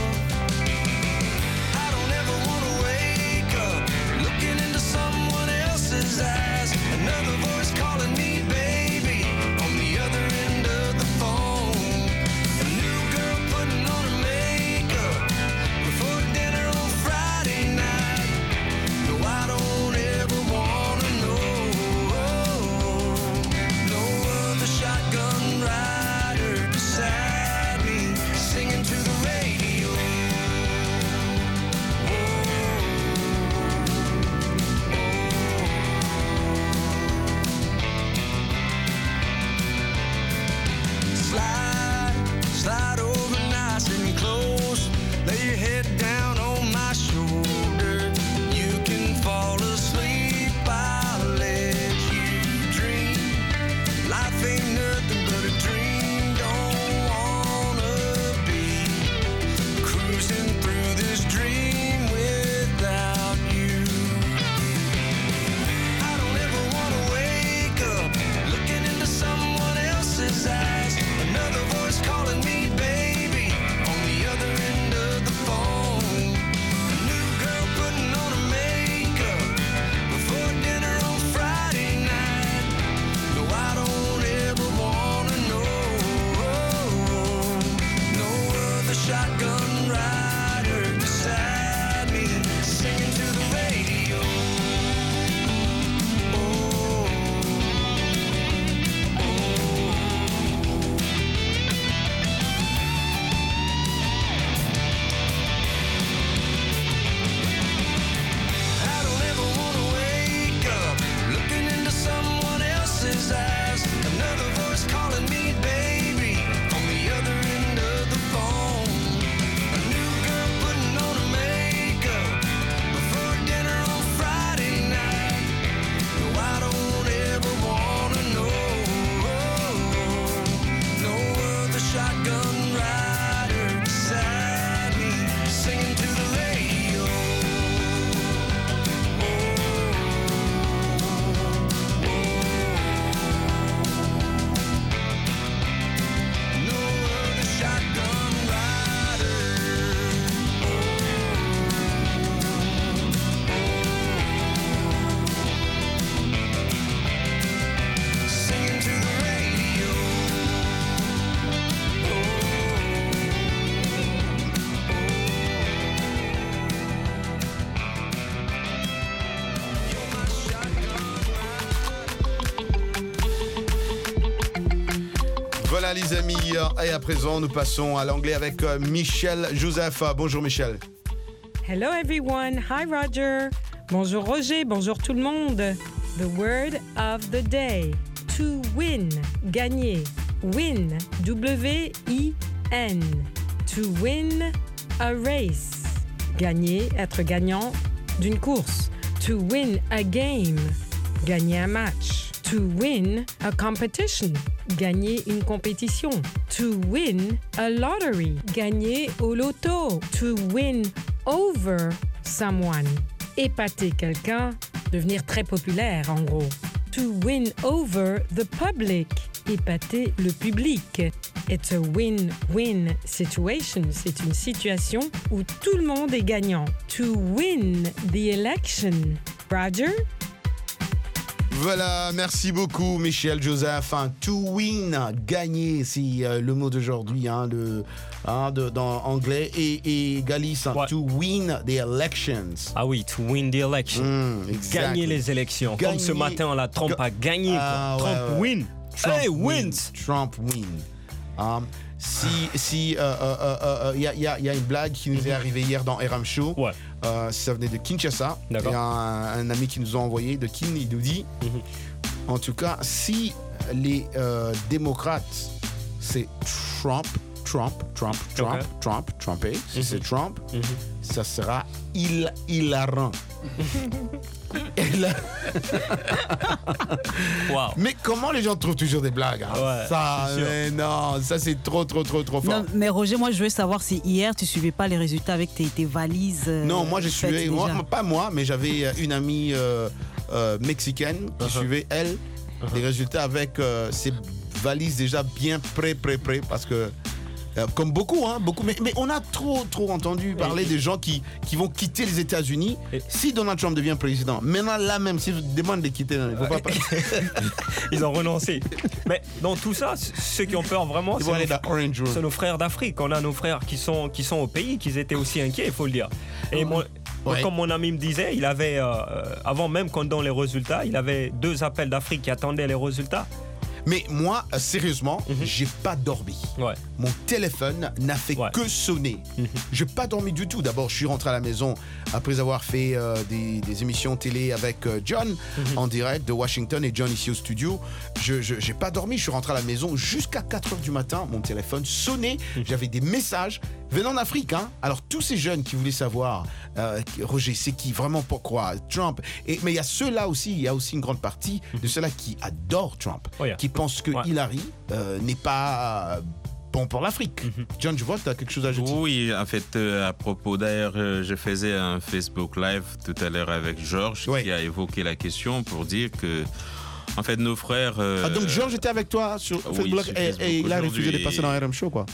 [SPEAKER 8] I don't ever want to wake up looking into someone else's eyes, another voice calling me baby,
[SPEAKER 1] Voilà les amis, et à présent nous passons à l'anglais avec Michel Joseph. Bonjour Michel.
[SPEAKER 18] Hello everyone. Hi Roger. Bonjour Roger, bonjour tout le monde. The word of the day. To win, gagner. Win, W I N. To win a race. Gagner, être gagnant d'une course. To win a game. Gagner un match. To win a competition. Gagner une compétition. To win a lottery. Gagner au loto. To win over someone. Épater quelqu'un. Devenir très populaire en gros. To win over the public. Épater le public. It's a win-win situation. C'est une situation où tout le monde est gagnant. To win the election. Roger?
[SPEAKER 1] Voilà, merci beaucoup Michel Joseph. Hein, to win, gagner, c'est euh, le mot d'aujourd'hui hein, le, hein, de, dans anglais. Et, et Galice, hein, ouais. To win the elections.
[SPEAKER 10] Ah oui, to win the elections. Mm, exactly. Gagner les élections. Gagner. Comme ce matin, la Trump Ga- a gagné. Ah, Trump ouais, ouais. win.
[SPEAKER 1] Trump
[SPEAKER 10] hey,
[SPEAKER 1] wins.
[SPEAKER 10] wins.
[SPEAKER 1] Trump win. Um, si si il euh, euh, euh, y, a, y, a, y a une blague qui nous est arrivée hier dans R M Show,
[SPEAKER 10] ouais.
[SPEAKER 1] euh, ça venait de Kinshasa. Il y a un, un ami qui nous a envoyé de Kin, il nous dit, mm-hmm. en tout cas, si les euh, démocrates, c'est Trump, Trump, Trump, Trump, okay. Trump, Trumpé, si mm-hmm. c'est Trump, mm-hmm. ça sera il, hilarant.
[SPEAKER 10] Wow.
[SPEAKER 1] Mais comment les gens trouvent toujours des blagues hein?
[SPEAKER 10] Ouais,
[SPEAKER 1] ça, mais non, ça c'est trop, trop, trop, trop fort.
[SPEAKER 11] Non, mais Roger, moi je veux savoir si hier tu suivais pas les résultats avec tes, tes valises. Euh,
[SPEAKER 1] non, moi je suivais, moi, pas moi, mais j'avais une amie euh, euh, mexicaine qui uh-huh. suivait elle uh-huh. les résultats avec euh, ses valises déjà bien prêt, prêt, prêt, parce que Euh, comme beaucoup, hein, beaucoup. Mais, mais on a trop, trop entendu parler et, des gens qui, qui vont quitter les États-Unis et, si Donald Trump devient président. Maintenant, là même, si je demande de quitter, il ne faut pas.
[SPEAKER 10] Ils ont renoncé. Mais dans tout ça, ceux qui ont peur vraiment, c'est nos, c'est nos frères d'Afrique. On a nos frères qui sont, qui sont au pays, qui étaient aussi inquiets, il faut le dire. Et mon, ouais. Comme mon ami me disait, il avait, euh, avant même qu'on donne les résultats, il avait deux appels d'Afrique qui attendaient les résultats.
[SPEAKER 1] Mais moi, sérieusement, mm-hmm. j'ai pas dormi.
[SPEAKER 10] Ouais.
[SPEAKER 1] Mon téléphone n'a fait ouais. que sonner. Mm-hmm. J'ai pas dormi du tout. D'abord, je suis rentré à la maison après avoir fait euh, des, des émissions télé avec euh, John mm-hmm. en direct de Washington et John ici au studio. Je, je j'ai pas dormi. Je suis rentré à la maison jusqu'à quatre heures du matin. Mon téléphone sonnait. Mm-hmm. J'avais des messages venant d'Afrique. Hein. Alors tous ces jeunes qui voulaient savoir, euh, Roger, c'est qui vraiment pourquoi Trump. Et, mais il y a ceux-là aussi. Il y a aussi une grande partie mm-hmm. de ceux-là qui adorent Trump, oh, yeah. qui pense que ouais. Hillary euh, n'est pas bon pour l'Afrique. Mm-hmm. John, je vois que tu as quelque chose à ajouter.
[SPEAKER 12] Oui, en fait, euh, à propos, d'ailleurs, euh, je faisais un Facebook Live tout à l'heure avec Georges ouais. qui a évoqué la question pour dire que, en fait, nos frères... Euh,
[SPEAKER 1] ah, donc Georges était avec toi sur Facebook, oui, sur Facebook et, et il a refusé de passer dans R M Show, quoi.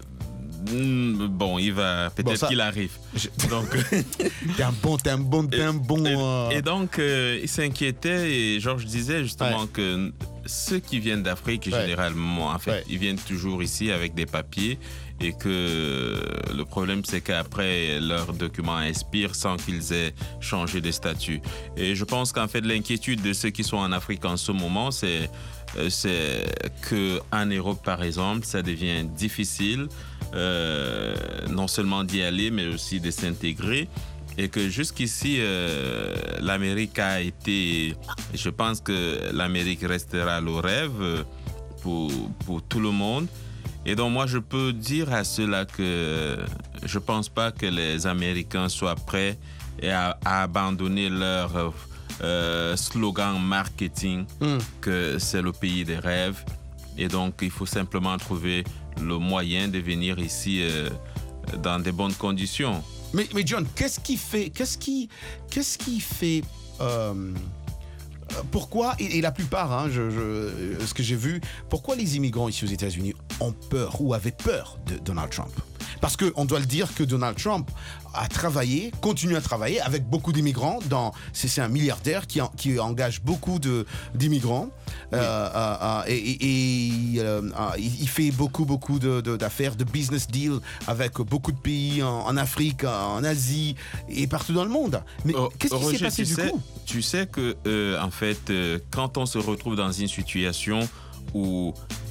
[SPEAKER 12] Bon, il va peut-être bon, ça, qu'il arrive.
[SPEAKER 1] Je... Donc, t'es un bon, t'es un bon, t'es un bon.
[SPEAKER 12] Euh... Et, et donc, euh, il s'inquiétait et Georges disait justement ouais. que ceux qui viennent d'Afrique, ouais. généralement, en fait, ouais. ils viennent toujours ici avec des papiers et que le problème, c'est qu'après, leurs documents expirent sans qu'ils aient changé de statut. Et je pense qu'en fait, l'inquiétude de ceux qui sont en Afrique en ce moment, c'est c'est qu'en Europe, par exemple, ça devient difficile euh, non seulement d'y aller, mais aussi de s'intégrer. Et que jusqu'ici, euh, l'Amérique a été... Je pense que l'Amérique restera le rêve pour, pour tout le monde. Et donc, moi, je peux dire à ceux-là que je ne pense pas que les Américains soient prêts à, à abandonner leur... Euh, slogan marketing mm. que c'est le pays des rêves et donc il faut simplement trouver le moyen de venir ici euh, dans de bonnes conditions.
[SPEAKER 1] Mais, mais John, qu'est-ce qui fait qu'est-ce qui qu'est-ce qui fait euh, pourquoi et, et la plupart hein, je, je, ce que j'ai vu, pourquoi les immigrants ici aux États-Unis ont peur ou avaient peur de Donald Trump? Parce qu'on doit le dire que Donald Trump a travaillé, continue à travailler avec beaucoup d'immigrants. Dans, c'est, c'est un milliardaire qui, en, qui engage beaucoup de, d'immigrants. Oui. Euh, euh, et et, et euh, il fait beaucoup, beaucoup de, de, d'affaires, de business deals avec beaucoup de pays en, en Afrique, en Asie et partout dans le monde. Mais oh, qu'est-ce qui Roger, s'est passé du
[SPEAKER 12] sais,
[SPEAKER 1] coup?
[SPEAKER 12] Tu sais que, euh, en fait, euh, quand on se retrouve dans une situation où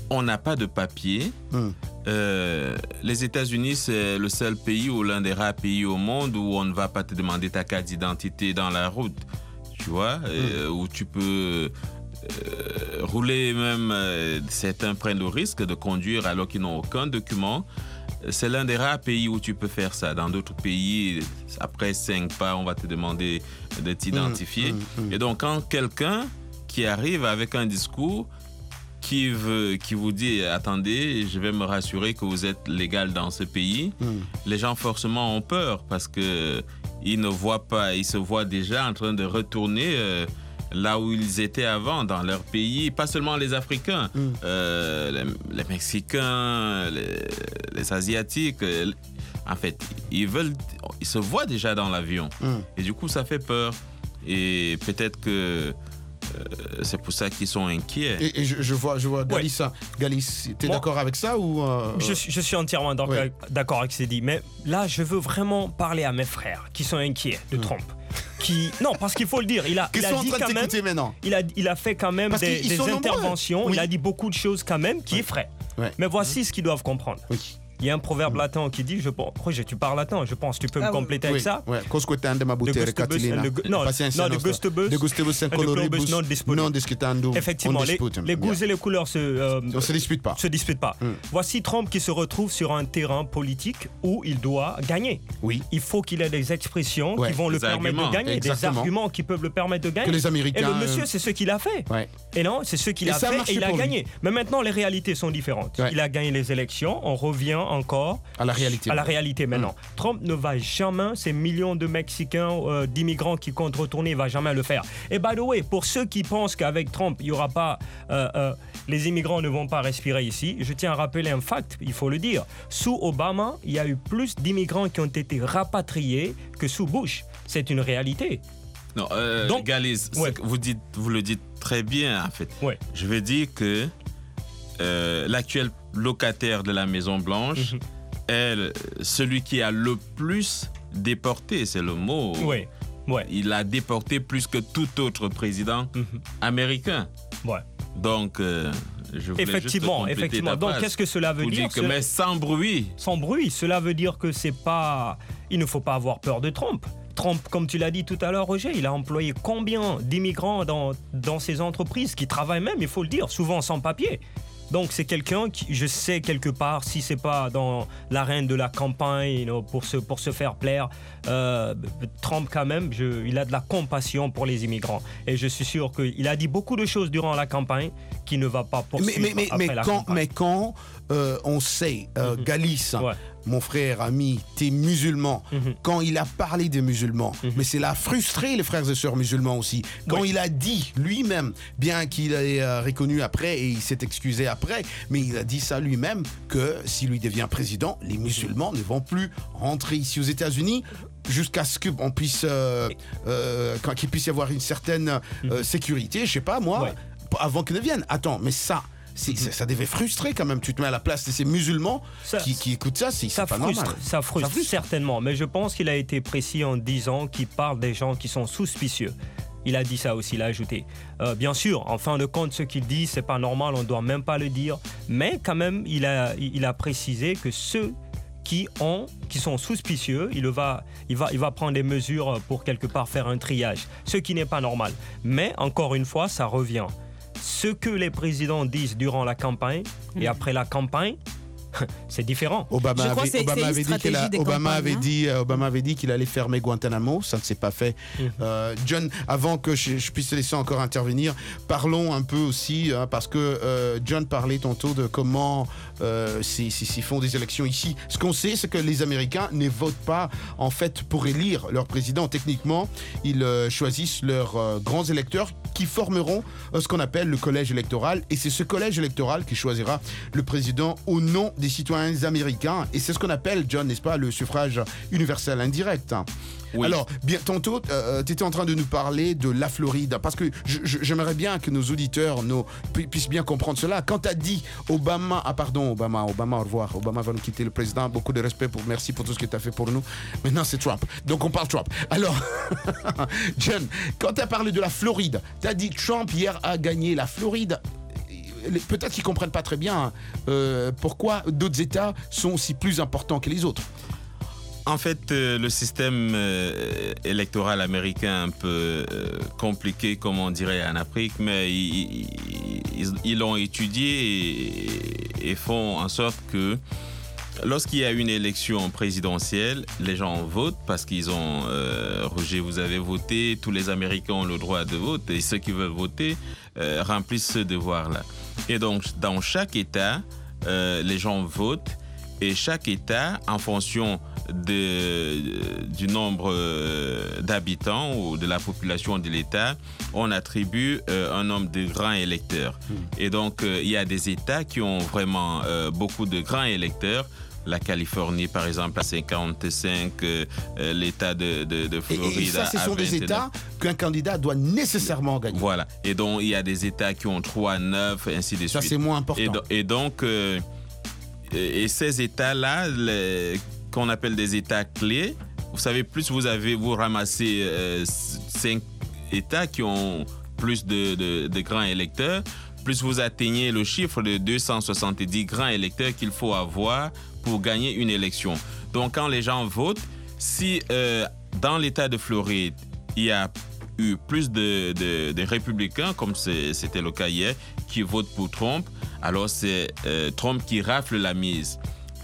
[SPEAKER 12] on n'a pas de papier. Mm. Euh, les États-Unis, c'est le seul pays ou l'un des rares pays au monde où on ne va pas te demander ta carte d'identité dans la route, tu vois, mm. euh, où tu peux euh, rouler même, euh, certains prennent le risque de conduire alors qu'ils n'ont aucun document. C'est l'un des rares pays où tu peux faire ça. Dans d'autres pays, après cinq pas, on va te demander de t'identifier. Mmh, mmh, mmh. Et donc, quand quelqu'un qui arrive avec un discours qui, veut, qui vous dit « Attendez, je vais me rassurer que vous êtes légal dans ce pays mmh. », les gens forcément ont peur parce qu'ils ne voient pas, ils se voient déjà en train de retourner euh, là où ils étaient avant, dans leur pays, pas seulement les Africains, mm. euh, les, les Mexicains, les, les Asiatiques. Les, en fait, ils, veulent, ils se voient déjà dans l'avion. Mm. Et du coup, ça fait peur. Et peut-être que euh, c'est pour ça qu'ils sont inquiets.
[SPEAKER 13] Et, et je, je vois, je vois Galis, ouais. Galis, tu es bon, d'accord avec ça ou euh...
[SPEAKER 10] je, je suis entièrement d'accord, ouais. d'accord avec ce dit. Mais là, je veux vraiment parler à mes frères qui sont inquiets de mm. Trump. Qui... Non, parce qu'il faut le dire, il a, il a dit quand même, il a, il a fait quand même parce des, des interventions, oui. Il a dit beaucoup de choses quand même qui oui. effraient. Ouais. Mais voici mmh. ce qu'ils doivent comprendre. Oui. Il y a un proverbe mmh. latin qui dit, je pense, Roger, tu parles latin, je pense, tu peux ah, me compléter oui. avec ça.
[SPEAKER 13] Oui,
[SPEAKER 10] non, non, de gustibus,
[SPEAKER 13] de gustibus incoloribus non discutandum.
[SPEAKER 10] Effectivement, les, les goûts et les couleurs se, euh,
[SPEAKER 13] on se disputent pas.
[SPEAKER 10] Se disputent pas. Mm. Voici Trump qui se retrouve sur un terrain politique où il doit gagner.
[SPEAKER 13] Oui.
[SPEAKER 10] Il faut qu'il ait des expressions ouais. qui vont des le permettre arguments. de gagner, Exactement. des arguments qui peuvent le permettre de gagner.
[SPEAKER 13] Que les Américains.
[SPEAKER 10] Et le monsieur, c'est ce qu'il a fait.
[SPEAKER 13] Ouais.
[SPEAKER 10] Et non, c'est ce qu'il et a fait et il a gagné. Lui. Mais maintenant, les réalités sont différentes. Ouais. Il a gagné les élections. On revient encore
[SPEAKER 13] à la réalité.
[SPEAKER 10] À la réalité maintenant. Mmh. Trump ne va jamais, ces millions de Mexicains, euh, d'immigrants qui comptent retourner, il ne va jamais le faire. Et by the way, pour ceux qui pensent qu'avec Trump, il y aura pas, euh, euh, les immigrants ne vont pas respirer ici, je tiens à rappeler un fact, il faut le dire. Sous Obama, il y a eu plus d'immigrants qui ont été rapatriés que sous Bush. C'est une réalité.
[SPEAKER 12] Non, euh, Donc, Galis, ouais. vous, dites, vous le dites très bien en fait. Ouais. Je veux dire que euh, l'actuel locataire de la Maison-Blanche, mm-hmm. est celui qui a le plus déporté, c'est le mot.
[SPEAKER 10] Oui. Ouais.
[SPEAKER 12] Il a déporté plus que tout autre président mm-hmm. américain.
[SPEAKER 10] Ouais.
[SPEAKER 12] Donc, euh, je voulais
[SPEAKER 10] effectivement,
[SPEAKER 12] juste
[SPEAKER 10] effectivement. Donc, qu'est-ce que cela veut dire,
[SPEAKER 12] dire que, ce... Mais sans bruit.
[SPEAKER 10] Sans bruit. Cela veut dire que c'est pas. Il ne faut pas avoir peur de Trump. Trump, comme tu l'as dit tout à l'heure, Roger, il a employé combien d'immigrants dans, dans ses entreprises qui travaillent même, il faut le dire, souvent sans papier. Donc c'est quelqu'un qui, je sais quelque part, si c'est pas dans l'arène de la campagne, you know, pour, se, pour se faire plaire, euh, Trump quand même, je, il a de la compassion pour les immigrants. Et je suis sûr qu'il a dit beaucoup de choses durant la campagne qui ne va pas poursuivre
[SPEAKER 13] mais, mais,
[SPEAKER 10] après
[SPEAKER 13] mais
[SPEAKER 10] la
[SPEAKER 13] quand,
[SPEAKER 10] campagne.
[SPEAKER 13] Mais quand euh, on sait, euh, mm-hmm. Galis, ouais. mon frère, ami, t'es musulman, mm-hmm. quand il a parlé des musulmans, mm-hmm. mais c'est là frustré les frères et sœurs musulmans aussi. Quand oui. il a dit lui-même, bien qu'il ait euh, reconnu après et il s'est excusé après, mais il a dit ça lui-même que si lui devient président, les musulmans mm-hmm. ne vont plus rentrer ici aux États-Unis jusqu'à ce qu'on puisse, euh, euh, qu'il puisse y avoir une certaine euh, mm-hmm. sécurité, je sais pas moi, ouais. avant qu'ils ne viennent. Attends, mais ça... C'est, ça, ça devait frustrer quand même. Tu te mets à la place de ces musulmans ça, qui, qui écoutent ça, c'est,
[SPEAKER 10] ça
[SPEAKER 13] c'est pas
[SPEAKER 10] frustre,
[SPEAKER 13] normal.
[SPEAKER 10] Ça frustre, ça frustre certainement, mais je pense qu'il a été précis en disant qu'il parle des gens qui sont suspicieux. Il a dit ça aussi, il a ajouté. Euh, bien sûr, en fin de compte, ce qu'il dit, c'est pas normal, on ne doit même pas le dire, mais quand même, il a, il a précisé que ceux qui, ont, qui sont suspicieux, il va, il, va, il va prendre des mesures pour quelque part faire un triage, ce qui n'est pas normal. Mais encore une fois, ça revient. Ce que les présidents disent durant la campagne mmh. et après la campagne, c'est différent.
[SPEAKER 13] Obama
[SPEAKER 11] Je crois
[SPEAKER 13] avait,
[SPEAKER 11] que c'est,
[SPEAKER 13] Obama
[SPEAKER 11] c'est
[SPEAKER 13] avait dit qu'il a, Obama avait
[SPEAKER 11] hein.
[SPEAKER 13] dit, euh, Obama avait dit qu'il allait fermer Guantanamo. Ça ne s'est pas fait. Mmh. Euh, John, avant que je, je puisse te laisser encore intervenir, parlons un peu aussi hein, parce que euh, John parlait tantôt de comment euh, s'ils font des élections ici. Ce qu'on sait, c'est que les Américains ne votent pas en fait pour élire leur président. Techniquement, ils euh, choisissent leurs euh, grands électeurs qui formeront euh, ce qu'on appelle le collège électoral. Et c'est ce collège électoral qui choisira le président au nom des citoyens américains. Et c'est ce qu'on appelle, John, n'est-ce pas, le suffrage universel indirect. Oui. Alors, bien, tantôt, euh, tu étais en train de nous parler de la Floride, parce que je, je, j'aimerais bien que nos auditeurs nos, puissent bien comprendre cela. Quand tu as dit Obama, ah pardon, Obama, Obama, au revoir, Obama va nous quitter, le président, beaucoup de respect, pour, merci pour tout ce que tu as fait pour nous. Maintenant, c'est Trump. Donc, on parle Trump. Alors, John, quand tu as parlé de la Floride, tu as dit Trump hier a gagné la Floride. les- peut-être qu'ils ne comprennent pas très bien euh, pourquoi d'autres États sont aussi plus importants que les autres.
[SPEAKER 12] En fait, euh, le système euh, électoral américain est un peu euh, compliqué, comme on dirait en Afrique, mais ils, ils, ils l'ont étudié et, et font en sorte que lorsqu'il y a une élection présidentielle, les gens votent parce qu'ils ont, euh, Roger, vous avez voté, tous les Américains ont le droit de vote et ceux qui veulent voter euh, remplissent ce devoir-là. Et donc, dans chaque État, euh, les gens votent et chaque État, en fonction de, du nombre euh, d'habitants ou de la population de l'État, on attribue euh, un nombre de grands électeurs. Mmh. Et donc, euh, il y a des États qui ont vraiment euh, beaucoup de grands électeurs. La Californie, par exemple, à cinquante-cinq, euh, l'État de, de, de Floride.
[SPEAKER 13] Et, et ça, ce sont des États qu'un candidat doit nécessairement gagner.
[SPEAKER 12] Voilà. Et donc, il y a des États qui ont trois, neuf, ainsi de
[SPEAKER 13] ça,
[SPEAKER 12] suite.
[SPEAKER 13] Ça, c'est moins important.
[SPEAKER 12] Et, do, et donc, euh, et ces États-là, les, qu'on appelle des États clés, vous savez, plus vous avez, vous ramassez euh, cinq États qui ont plus de, de, de grands électeurs, plus vous atteignez le chiffre de deux cent soixante-dix grands électeurs qu'il faut avoir pour gagner une élection. Donc, quand les gens votent, si euh, dans l'État de Floride, il y a eu plus de, de, de républicains, comme c'était le cas hier, qui votent pour Trump, alors c'est euh, Trump qui rafle la mise.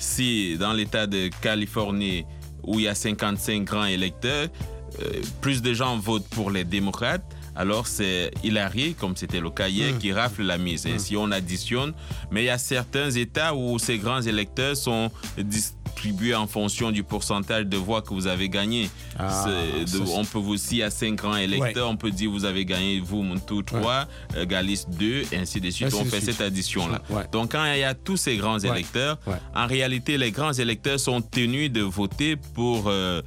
[SPEAKER 12] Si dans l'État de Californie, où il y a cinquante-cinq grands électeurs, euh, plus de gens votent pour les démocrates, alors c'est Hillary, comme c'était le cas hier, mmh. qui rafle la mise. Et mmh. si on additionne, mais il y a certains États où ces grands électeurs sont distribués en fonction du pourcentage de voix que vous avez gagné. Ah, de, on peut vous, s'il y a cinq grands électeurs, ouais. on peut dire vous avez gagné, vous, Muntu, trois, ouais. euh, Galis, deux, et ainsi de suite. Ainsi on de fait suite. Cette addition-là. Ouais. Donc, quand il y a tous ces grands ouais. électeurs, ouais. en réalité, les grands électeurs sont tenus de voter pour... Euh,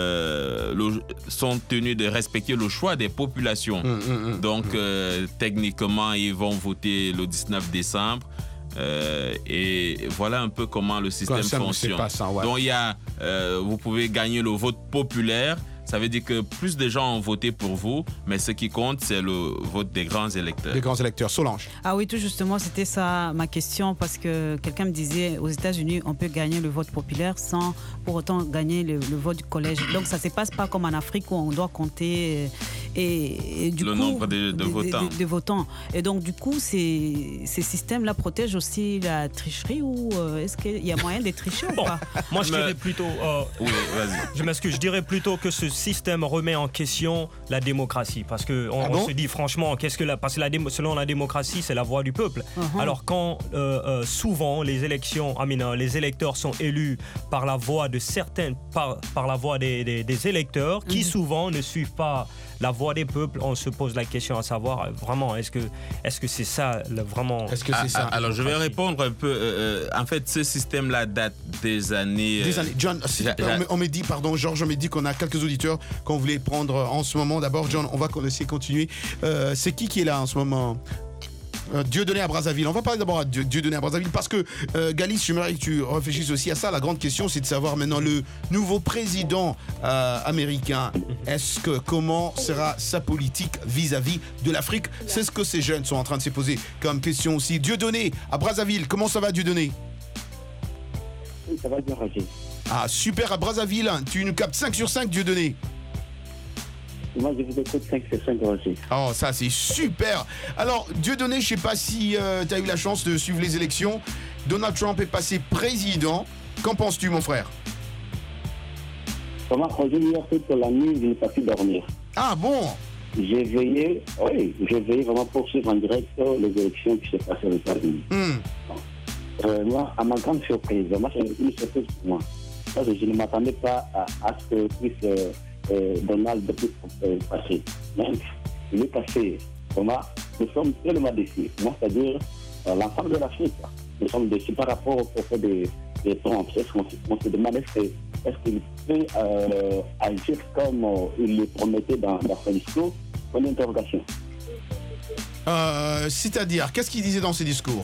[SPEAKER 12] euh, le, sont tenus de respecter le choix des populations. Mmh, mmh, mmh, Donc, mmh. Euh, techniquement, ils vont voter le dix-neuf décembre. Euh, et voilà un peu comment le système ça, fonctionne. Ça, ouais. Donc, il y a, euh, vous pouvez gagner le vote populaire. Ça veut dire que plus de gens ont voté pour vous, mais ce qui compte, c'est le vote des grands électeurs.
[SPEAKER 13] Des grands électeurs. Solange.
[SPEAKER 11] Ah oui, tout justement, c'était ça ma question, parce que quelqu'un me disait, aux États-Unis, on peut gagner le vote populaire sans pour autant gagner le, le vote du collège. Donc, ça ne se passe pas comme en Afrique où on doit compter et, et du
[SPEAKER 12] le
[SPEAKER 11] coup,
[SPEAKER 12] nombre de, de, de,
[SPEAKER 11] votants.
[SPEAKER 12] De,
[SPEAKER 11] de votants. Et donc, du coup, ces, ces systèmes-là protègent aussi la tricherie ou euh, est-ce qu'il y a moyen de tricher
[SPEAKER 10] bon,
[SPEAKER 11] ou pas?
[SPEAKER 10] Moi, je dirais plutôt... Euh,
[SPEAKER 12] oui, vas-y.
[SPEAKER 10] Je m'excuse, je dirais plutôt que ce système remet en question la démocratie, parce que on, ah bon on se dit franchement, qu'est-ce que la, parce que la démo, selon la démocratie, c'est la voix du peuple. Uh-huh. Alors quand euh, euh, souvent les élections, I mean, les électeurs sont élus par la voix de certains, par, par la voix des, des, des électeurs, qui uh-huh. souvent ne suivent pas la voix des peuples, on se pose la question à savoir vraiment est-ce que est-ce que c'est ça le, vraiment
[SPEAKER 13] est-ce que c'est
[SPEAKER 12] ah,
[SPEAKER 13] ça
[SPEAKER 12] alors je vais répondre un peu euh, en fait ce système là date des années
[SPEAKER 13] des années John euh, on, me, on me dit pardon Georges on me dit qu'on a quelques auditeurs qu'on voulait prendre en ce moment. D'abord John, on va essayer de continuer. Euh, c'est qui qui est là en ce moment? Euh, Dieudonné à Brazzaville. On va parler d'abord à Dieu, Dieudonné à Brazzaville parce que euh, Galis, j'aimerais que tu réfléchisses aussi à ça. La grande question, c'est de savoir maintenant le nouveau président euh, américain. Est-ce que comment sera sa politique vis-à-vis de l'Afrique? C'est ce que ces jeunes sont en train de se poser comme question aussi. Dieudonné à Brazzaville. Comment ça va, Dieudonné?
[SPEAKER 19] Oui, ça va bien, Roger.
[SPEAKER 13] Ah, super à Brazzaville. Tu nous captes cinq sur cinq, Dieudonné.
[SPEAKER 19] Moi, je vous écoute cinq sur cinq aussi.
[SPEAKER 13] Oh, ça, c'est super. Alors, Dieudonné, je ne sais pas si euh, tu as eu la chance de suivre les élections. Donald Trump est passé président. Qu'en penses-tu, mon frère?
[SPEAKER 19] Comment, Roger, hier, toute la nuit, je n'ai pas pu dormir.
[SPEAKER 13] Ah bon?
[SPEAKER 19] J'ai veillé, oui, j'ai veillé vraiment pour suivre en direct les élections qui se passaient aux États-Unis. Mm. Euh, moi, à ma grande surprise, moi, c'est une surprise pour moi. Parce que je ne m'attendais pas à, à ce que puisse... Euh, Euh, Donald depuis euh, passé. Mais il est passé. Comment nous sommes tellement déçus. Moi, c'est-à-dire euh, l'ensemble de l'Afrique. Nous sommes déçus par rapport au fait des de Trump. Est-ce qu'on on se demandait est-ce qu'il peut euh, agir comme euh, il le promettait dans, dans son discours? Une interrogation.
[SPEAKER 13] Euh, c'est-à-dire, qu'est-ce qu'il disait dans ses discours?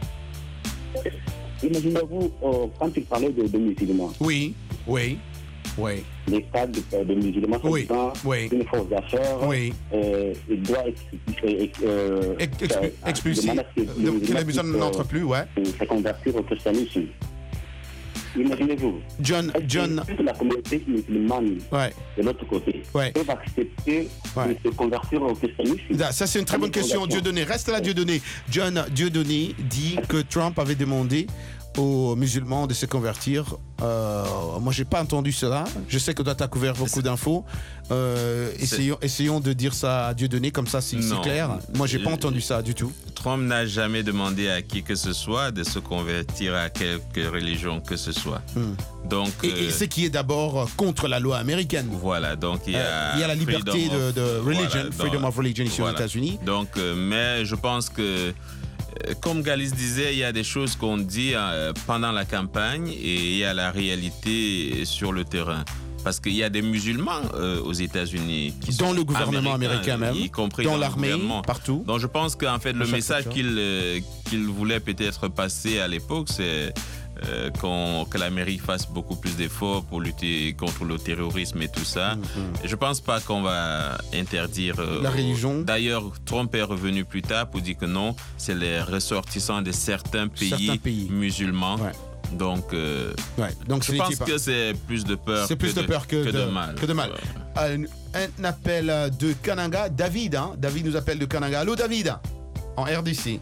[SPEAKER 19] Imaginez-vous euh, quand il parlait de, de musulmans.
[SPEAKER 13] Oui, oui.
[SPEAKER 19] oui. l'État de, de musulmans,
[SPEAKER 13] oui.
[SPEAKER 19] oui. une force d'affaires,
[SPEAKER 13] oui.
[SPEAKER 19] euh, il doit expulser. Euh,
[SPEAKER 13] expulser. Que les musulmans n'entrent plus, ouais.
[SPEAKER 19] Se convertir au christianisme. Imaginez-vous.
[SPEAKER 13] John, John.
[SPEAKER 19] La communauté musulmane
[SPEAKER 13] ouais.
[SPEAKER 19] de l'autre côté
[SPEAKER 13] ouais.
[SPEAKER 19] peuvent accepter ouais. de se convertir au christianisme.
[SPEAKER 13] Ça, c'est une très bonne question, Dieudonné. Reste là, Dieudonné. John Dieudonné dit que Trump avait demandé aux musulmans de se convertir. Euh, moi, j'ai pas entendu cela. Je sais que toi, tu as couvert beaucoup d'infos. Euh, essayons, essayons de dire ça à Dieudonné, comme ça, c'est, c'est clair. Moi, j'ai pas entendu ça du tout.
[SPEAKER 12] Trump n'a jamais demandé à qui que ce soit de se convertir à quelque religion que ce soit. Hmm. Donc,
[SPEAKER 13] et,
[SPEAKER 12] euh,
[SPEAKER 13] et ce qui est d'abord contre la loi américaine.
[SPEAKER 12] Voilà, donc il y a,
[SPEAKER 13] euh, il y a la liberté de, de religion, voilà, freedom
[SPEAKER 12] dans,
[SPEAKER 13] of religion ici
[SPEAKER 12] voilà.
[SPEAKER 13] aux États-Unis.
[SPEAKER 12] Donc, euh, mais je pense que comme Galice disait, il y a des choses qu'on dit euh, pendant la campagne et il y a la réalité sur le terrain. Parce qu'il y a des musulmans euh, aux États-Unis qui
[SPEAKER 13] dans
[SPEAKER 12] sont
[SPEAKER 13] le gouvernement américain même,
[SPEAKER 12] y compris
[SPEAKER 13] dans,
[SPEAKER 12] dans
[SPEAKER 13] l'armée,
[SPEAKER 12] le
[SPEAKER 13] partout.
[SPEAKER 12] Donc je pense qu'en fait le message qu'il euh, qu'il voulait peut-être passer à l'époque, c'est euh, qu'on, que l'Amérique fasse beaucoup plus d'efforts pour lutter contre le terrorisme et tout ça. Mm-hmm. Et je pense pas qu'on va interdire euh,
[SPEAKER 13] la religion.
[SPEAKER 12] D'ailleurs, Trump est revenu plus tard pour dire que non, c'est les ressortissants de certains pays,
[SPEAKER 13] certains pays.
[SPEAKER 12] musulmans.
[SPEAKER 13] Ouais.
[SPEAKER 12] Donc, euh,
[SPEAKER 13] ouais, donc
[SPEAKER 12] je pense pas. que c'est plus de peur,
[SPEAKER 13] c'est plus
[SPEAKER 12] que,
[SPEAKER 13] de, peur que,
[SPEAKER 12] que
[SPEAKER 13] de,
[SPEAKER 12] de mal.
[SPEAKER 13] Que de mal. Ouais. Un appel de Kananga, David. Hein? David nous appelle de Kananga. Allô, David, en R D C.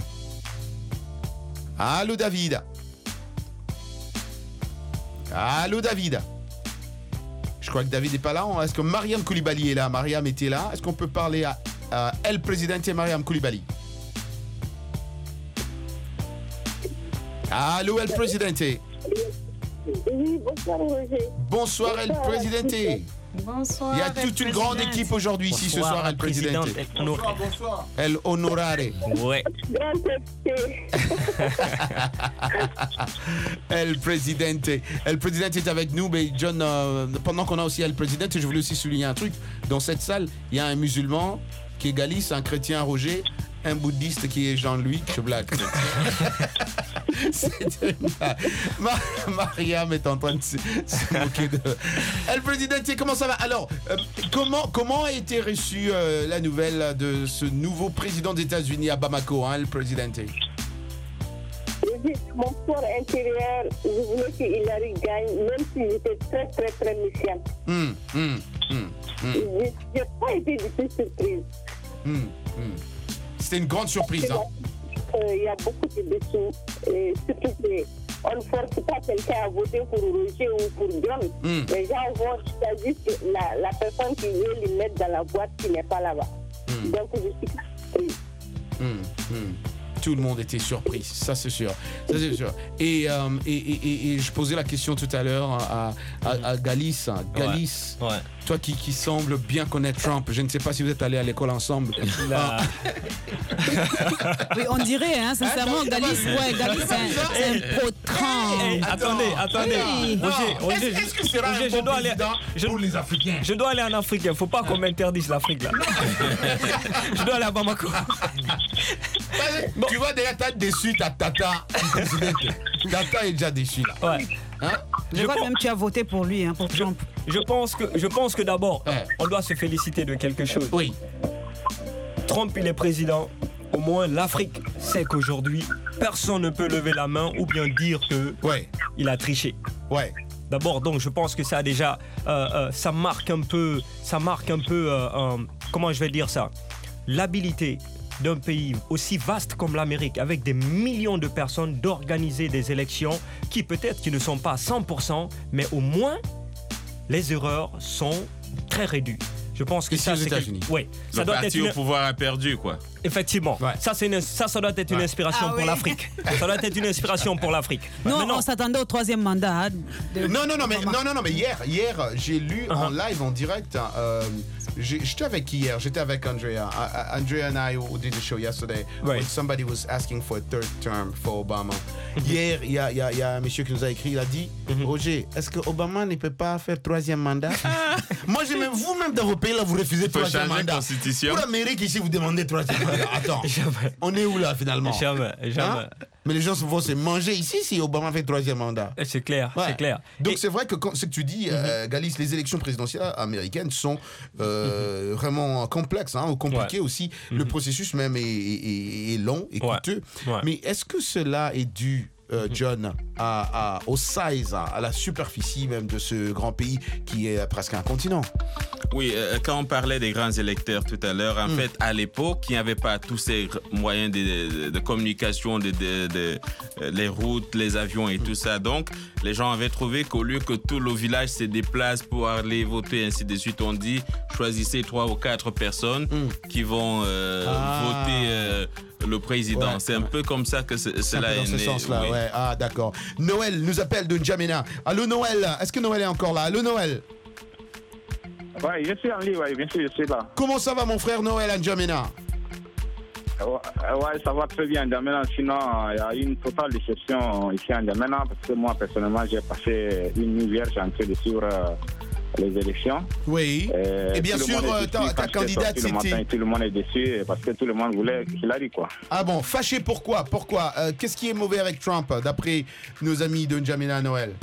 [SPEAKER 13] Allô, David. Allô, David. Je crois que David n'est pas là. Est-ce que Mariam Koulibaly est là? Mariam était là. Est-ce qu'on peut parler à, à El Presidente Mariam Koulibaly? Allô, El Presidente.
[SPEAKER 20] Oui, bonsoir, Roger.
[SPEAKER 13] Bonsoir, El Presidente.
[SPEAKER 20] Bonsoir.
[SPEAKER 13] Il y a toute une grande équipe aujourd'hui ici ce soir, El Presidente.
[SPEAKER 10] Bonsoir, bonsoir.
[SPEAKER 13] El Honorare.
[SPEAKER 10] Ouais.
[SPEAKER 13] El Presidente. El Presidente est avec nous, mais John, euh, pendant qu'on a aussi El Presidente, je voulais aussi souligner un truc. Dans cette salle, il y a un musulman qui est Galice, un chrétien Roger, un bouddhiste qui est Jean-Louis. Je blague. C'est Mar- Mariam est en train de se, se moquer de. El Presidente, comment ça va? Alors, euh, comment, comment a été reçue euh, la nouvelle de ce nouveau président des États-Unis à Bamako, hein, El Presidente?
[SPEAKER 20] Mon corps intérieur, je voulais que Hillary gagne, même si j'étais très, très, très méfiante.
[SPEAKER 13] Mm, mm, mm, mm.
[SPEAKER 20] Je n'ai pas été du tout surprise.
[SPEAKER 13] Mm, mm. C'était une grande surprise. Il
[SPEAKER 20] hein. euh, y a beaucoup de dessous. Et surtout qu'on ne force pas quelqu'un à voter pour Roger ou pour John. Mm. Les gens vont choisir la, la personne qui veut les mettre dans la boîte qui n'est pas là-bas. Mm. Donc je suis surprise.
[SPEAKER 13] Mm, mm. Tout le monde était surpris, ça c'est sûr. Ça, c'est sûr. Et, euh, et, et, et je posais la question tout à l'heure à, à, à Galice. Galice,
[SPEAKER 10] ouais. Ouais.
[SPEAKER 13] Toi qui, qui semble bien connaître Trump, je ne sais pas si vous êtes allés à l'école ensemble.
[SPEAKER 10] La...
[SPEAKER 11] oui, on dirait, hein, sincèrement, Galice, ouais, Galice, c'est un, c'est un pro Trump.
[SPEAKER 10] Hey, attendez, attendez.
[SPEAKER 11] Oui.
[SPEAKER 10] Roger, Roger,
[SPEAKER 13] est-ce, est-ce que c'est un
[SPEAKER 10] Roger,
[SPEAKER 13] bon
[SPEAKER 10] je dois aller
[SPEAKER 13] je, pour les Africains?
[SPEAKER 10] Je dois aller en Afrique. Il ne faut pas qu'on m'interdise l'Afrique là. Je dois aller à Bamako.
[SPEAKER 13] Bon. Tu vois déjà, t'as déçu ta tata. Tata est déjà déçue là.
[SPEAKER 10] Ouais.
[SPEAKER 13] Hein?
[SPEAKER 11] Je, je crois pense... même que tu as voté pour lui, hein, pour Trump.
[SPEAKER 10] Je pense que, je pense que d'abord, ouais. on doit se féliciter de quelque chose.
[SPEAKER 13] Oui.
[SPEAKER 10] Trump, il est président. Au moins, l'Afrique sait qu'aujourd'hui, personne ne peut lever la main ou bien dire que
[SPEAKER 13] ouais.
[SPEAKER 10] il a triché.
[SPEAKER 13] Ouais.
[SPEAKER 10] D'abord, donc, je pense que ça a déjà, euh, euh, ça marque un peu, ça marque un peu, euh, euh, comment je vais dire ça, l'habilité d'un pays aussi vaste comme l'Amérique, avec des millions de personnes, d'organiser des élections qui peut-être qui ne sont pas à cent pour cent, mais au moins les erreurs sont très réduites. Je pense que
[SPEAKER 13] ici
[SPEAKER 10] ça,
[SPEAKER 13] aux
[SPEAKER 10] c'est
[SPEAKER 13] États-Unis.
[SPEAKER 10] Quel... Oui,
[SPEAKER 12] le
[SPEAKER 10] ça doit
[SPEAKER 12] parti
[SPEAKER 10] être une...
[SPEAKER 12] au pouvoir a perdu, quoi.
[SPEAKER 10] Effectivement, ouais. ça, c'est une... ça, ça doit être une ouais. inspiration ah, pour oui. l'Afrique. Ça doit être une inspiration pour l'Afrique.
[SPEAKER 11] Non, Maintenant... on s'attendait au troisième mandat.
[SPEAKER 13] De... Non, non, non, mais non, non, non, mais hier, hier, j'ai lu uh-huh. en live, en direct. Euh, j'étais avec qui hier? J'étais avec Andrea. Uh, Andrea and I who did the show yesterday. Right. When somebody was asking for a third term for Obama. Hier, il y a, y, a, y a un monsieur qui nous a écrit. Il a dit, mm-hmm. Roger, est-ce que Obama ne peut pas faire troisième mandat? Moi, j'ai même vous-même dans vos pays là, vous refusez troisième mandat. Pour l'Amérique ici, vous demandez troisième mandat. Attends. On est où là finalement?
[SPEAKER 10] Jamais, jamais.
[SPEAKER 13] Hein? Mais les gens vont se manger ici si Obama fait troisième mandat.
[SPEAKER 10] C'est clair,
[SPEAKER 13] Ouais.
[SPEAKER 10] c'est clair.
[SPEAKER 13] Donc
[SPEAKER 10] Et-
[SPEAKER 13] c'est vrai que quand, ce que tu dis, euh, Galis, les élections présidentielles américaines sont euh, vraiment complexes, hein, ou compliquées
[SPEAKER 10] Ouais.
[SPEAKER 13] aussi. Le processus même est, est- est long et
[SPEAKER 10] Ouais.
[SPEAKER 13] coûteux.
[SPEAKER 10] Ouais.
[SPEAKER 13] Mais est-ce que cela est dû, euh, John, à, à- au size, à, à la superficie même de ce grand pays qui est presque un continent?
[SPEAKER 12] Oui, euh, quand on parlait des grands électeurs tout à l'heure, en
[SPEAKER 13] Mm.
[SPEAKER 12] fait, à l'époque, il n'y avait pas tous ces gr- moyens de, de- de communication, de, de- de- euh, les routes, les avions et tout ça. Donc, les gens avaient trouvé qu'au lieu que tout le village se déplace pour aller voter, ainsi de suite, on dit choisissez trois ou quatre personnes qui vont euh,
[SPEAKER 13] Ah.
[SPEAKER 12] voter euh, le président.
[SPEAKER 13] Ouais,
[SPEAKER 12] C'est un peu comme ça que ce-
[SPEAKER 13] C'est un
[SPEAKER 12] cela
[SPEAKER 13] peu dans
[SPEAKER 12] est
[SPEAKER 13] ce
[SPEAKER 12] né.
[SPEAKER 13] sens-là,
[SPEAKER 12] oui.
[SPEAKER 13] ouais. Ah, d'accord. Noël nous appelle de N'Djamena. Allô, Noël? Est-ce que Noël est encore là? Allô, Noël?
[SPEAKER 21] Oui, je suis en ligne, oui, bien sûr, je suis là.
[SPEAKER 13] Comment ça va, mon frère Noël à N'Djamena?
[SPEAKER 21] Oui, ça va très bien, N'Djamena. Sinon, il y a une totale déception ici à N'Djamena, parce que moi, personnellement, j'ai passé une nuit vierge en train de suivre euh, les élections.
[SPEAKER 13] Oui.
[SPEAKER 21] Euh,
[SPEAKER 13] Et bien
[SPEAKER 21] tout le
[SPEAKER 13] sûr,
[SPEAKER 21] monde est
[SPEAKER 13] euh,
[SPEAKER 21] déçu
[SPEAKER 13] ta-
[SPEAKER 21] quand
[SPEAKER 13] ta
[SPEAKER 21] j'étais
[SPEAKER 13] candidate,
[SPEAKER 21] sorti le matin,
[SPEAKER 13] c'était-
[SPEAKER 21] Tout le monde est déçu parce que tout le monde voulait Hillary, quoi.
[SPEAKER 13] Ah bon, fâché pourquoi? Pourquoi? Euh, Qu'est-ce qui est mauvais avec Trump, d'après nos amis de N'Djamena Noël?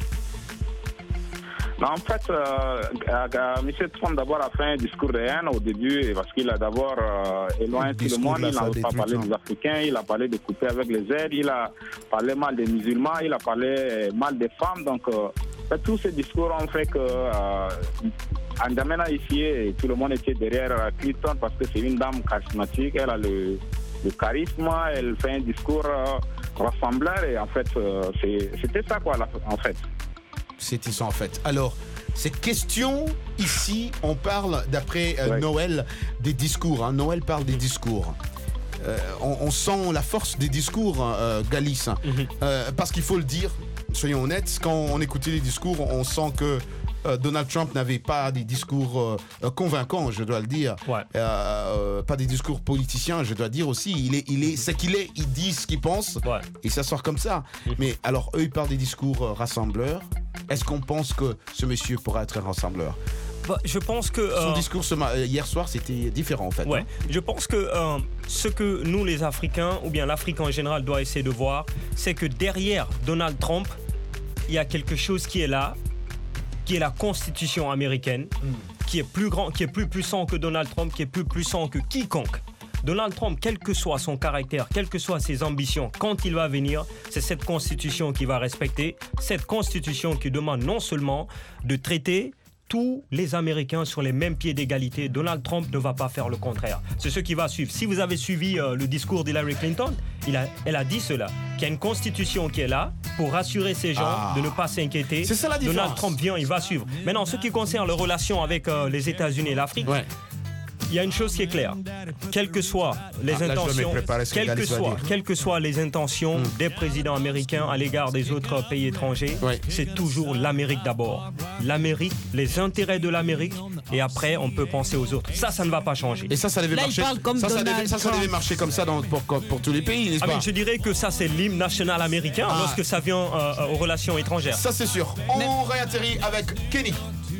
[SPEAKER 21] Non, en fait, euh, euh, euh, M. Trump d'abord a fait un discours de haine au début parce qu'il a d'abord euh, éloigné tout le
[SPEAKER 13] discours
[SPEAKER 21] monde.
[SPEAKER 13] là,
[SPEAKER 21] Il
[SPEAKER 13] ça
[SPEAKER 21] n'a pas
[SPEAKER 13] détruit
[SPEAKER 21] parlé
[SPEAKER 13] Trump.
[SPEAKER 21] des Africains, il a parlé de couper avec les aides, il a parlé mal des musulmans, il a parlé euh, mal des femmes. Donc, euh, en fait, tous ces discours ont fait que euh, N'Djamena ici, et tout le monde était derrière euh, Clinton parce que c'est une dame charismatique, elle a le, le charisme, elle fait un discours euh, rassembleur et en fait, euh, c'est- c'était ça quoi, la- en fait.
[SPEAKER 13] C'était ça en fait. Alors, ces questions, ici, on parle, d'après euh, Noël, des discours. hein. Noël parle des discours. Euh, on, on sent la force des discours, euh, Galis. hein. Euh, parce qu'il faut le dire, soyons honnêtes, quand on écoutait les discours, on sent que euh, Donald Trump n'avait pas des discours euh, euh, convaincants, je dois le dire. Euh, euh, pas des discours politiciens, je dois dire aussi. Il est, il est, c'est qu'il est, il dit ce qu'il pense, et ça sort comme ça. Mais alors, eux, ils parlent des discours euh, rassembleurs. Est-ce qu'on pense que ce monsieur pourra être un rassembleur?
[SPEAKER 10] Bah, je pense que
[SPEAKER 13] Son
[SPEAKER 10] euh,
[SPEAKER 13] discours ce ma- hier soir, c'était différent en fait.
[SPEAKER 10] Ouais,
[SPEAKER 13] hein.
[SPEAKER 10] je pense que euh, ce que nous les Africains, ou bien l'Afrique en général, doit essayer de voir, c'est que derrière Donald Trump, il y a quelque chose qui est là, qui est la Constitution américaine, qui est plus grand, qui est plus puissant que Donald Trump, qui est plus puissant que quiconque. Donald Trump, quel que soit son caractère, quelles que soient ses ambitions, quand il va venir, c'est cette constitution qu'il va respecter, cette constitution qui demande non seulement de traiter tous les Américains sur les mêmes pieds d'égalité. Donald Trump ne va pas faire le contraire. C'est ce qui va suivre. Si vous avez suivi euh, le discours d'Hillary Clinton, il a, elle a dit cela, qu'il y a une constitution qui est là pour rassurer ces gens
[SPEAKER 13] Ah.
[SPEAKER 10] de ne pas s'inquiéter.
[SPEAKER 13] C'est ça la différence.
[SPEAKER 10] Donald Trump vient, il va suivre. Maintenant, ce qui concerne les relations avec euh, les États-Unis et l'Afrique, il y a une chose qui est claire. Quelles que soient les
[SPEAKER 13] Ah, là, je dois
[SPEAKER 10] intentions,
[SPEAKER 13] me préparer ce que
[SPEAKER 10] quelles que
[SPEAKER 13] Galis va
[SPEAKER 10] soient,
[SPEAKER 13] dire.
[SPEAKER 10] quelles que soient les intentions des présidents américains à l'égard des autres pays étrangers, c'est toujours l'Amérique d'abord. L'Amérique, les intérêts de l'Amérique, et après on peut penser aux autres. Ça, ça ne va pas changer.
[SPEAKER 13] Et ça, ça devait marcher. ça, ça, devait, ça, ça devait marcher comme ça dans- pour, pour tous les pays, n'est-ce
[SPEAKER 10] Ah,
[SPEAKER 13] pas?
[SPEAKER 10] mais je dirais que ça, c'est l'hymne national américain
[SPEAKER 13] Ah.
[SPEAKER 10] lorsque ça vient euh, aux relations étrangères.
[SPEAKER 13] Ça, c'est sûr. On réatterrit avec Kenny.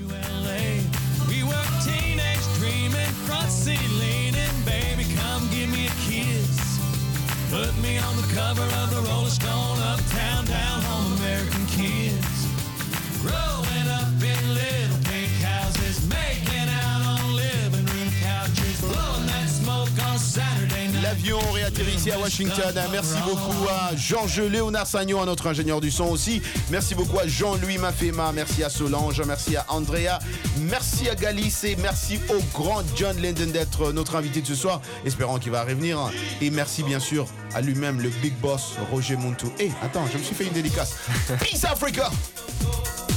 [SPEAKER 8] We were teenage dreaming, front seat leaning, baby, come give me a kiss. Put me on the cover of the Rolling Stone, uptown, down home, American kids. Growing up in little pink houses, making out on living room couches, blowing that smoke on Saturday night.
[SPEAKER 13] L'avion réatterrit ici à Washington. Merci beaucoup à Georges Léonard Sagnon, à notre ingénieur du son aussi. Merci beaucoup à Jean-Louis Mafema. Merci à Solange. Merci à Andrea. Merci à Galis et merci au grand John Linden d'être notre invité de ce soir. Espérons qu'il va revenir. Et merci bien sûr à lui-même, le big boss Roger Muntu. Eh, attends, je me suis fait une dédicace. Peace Africa!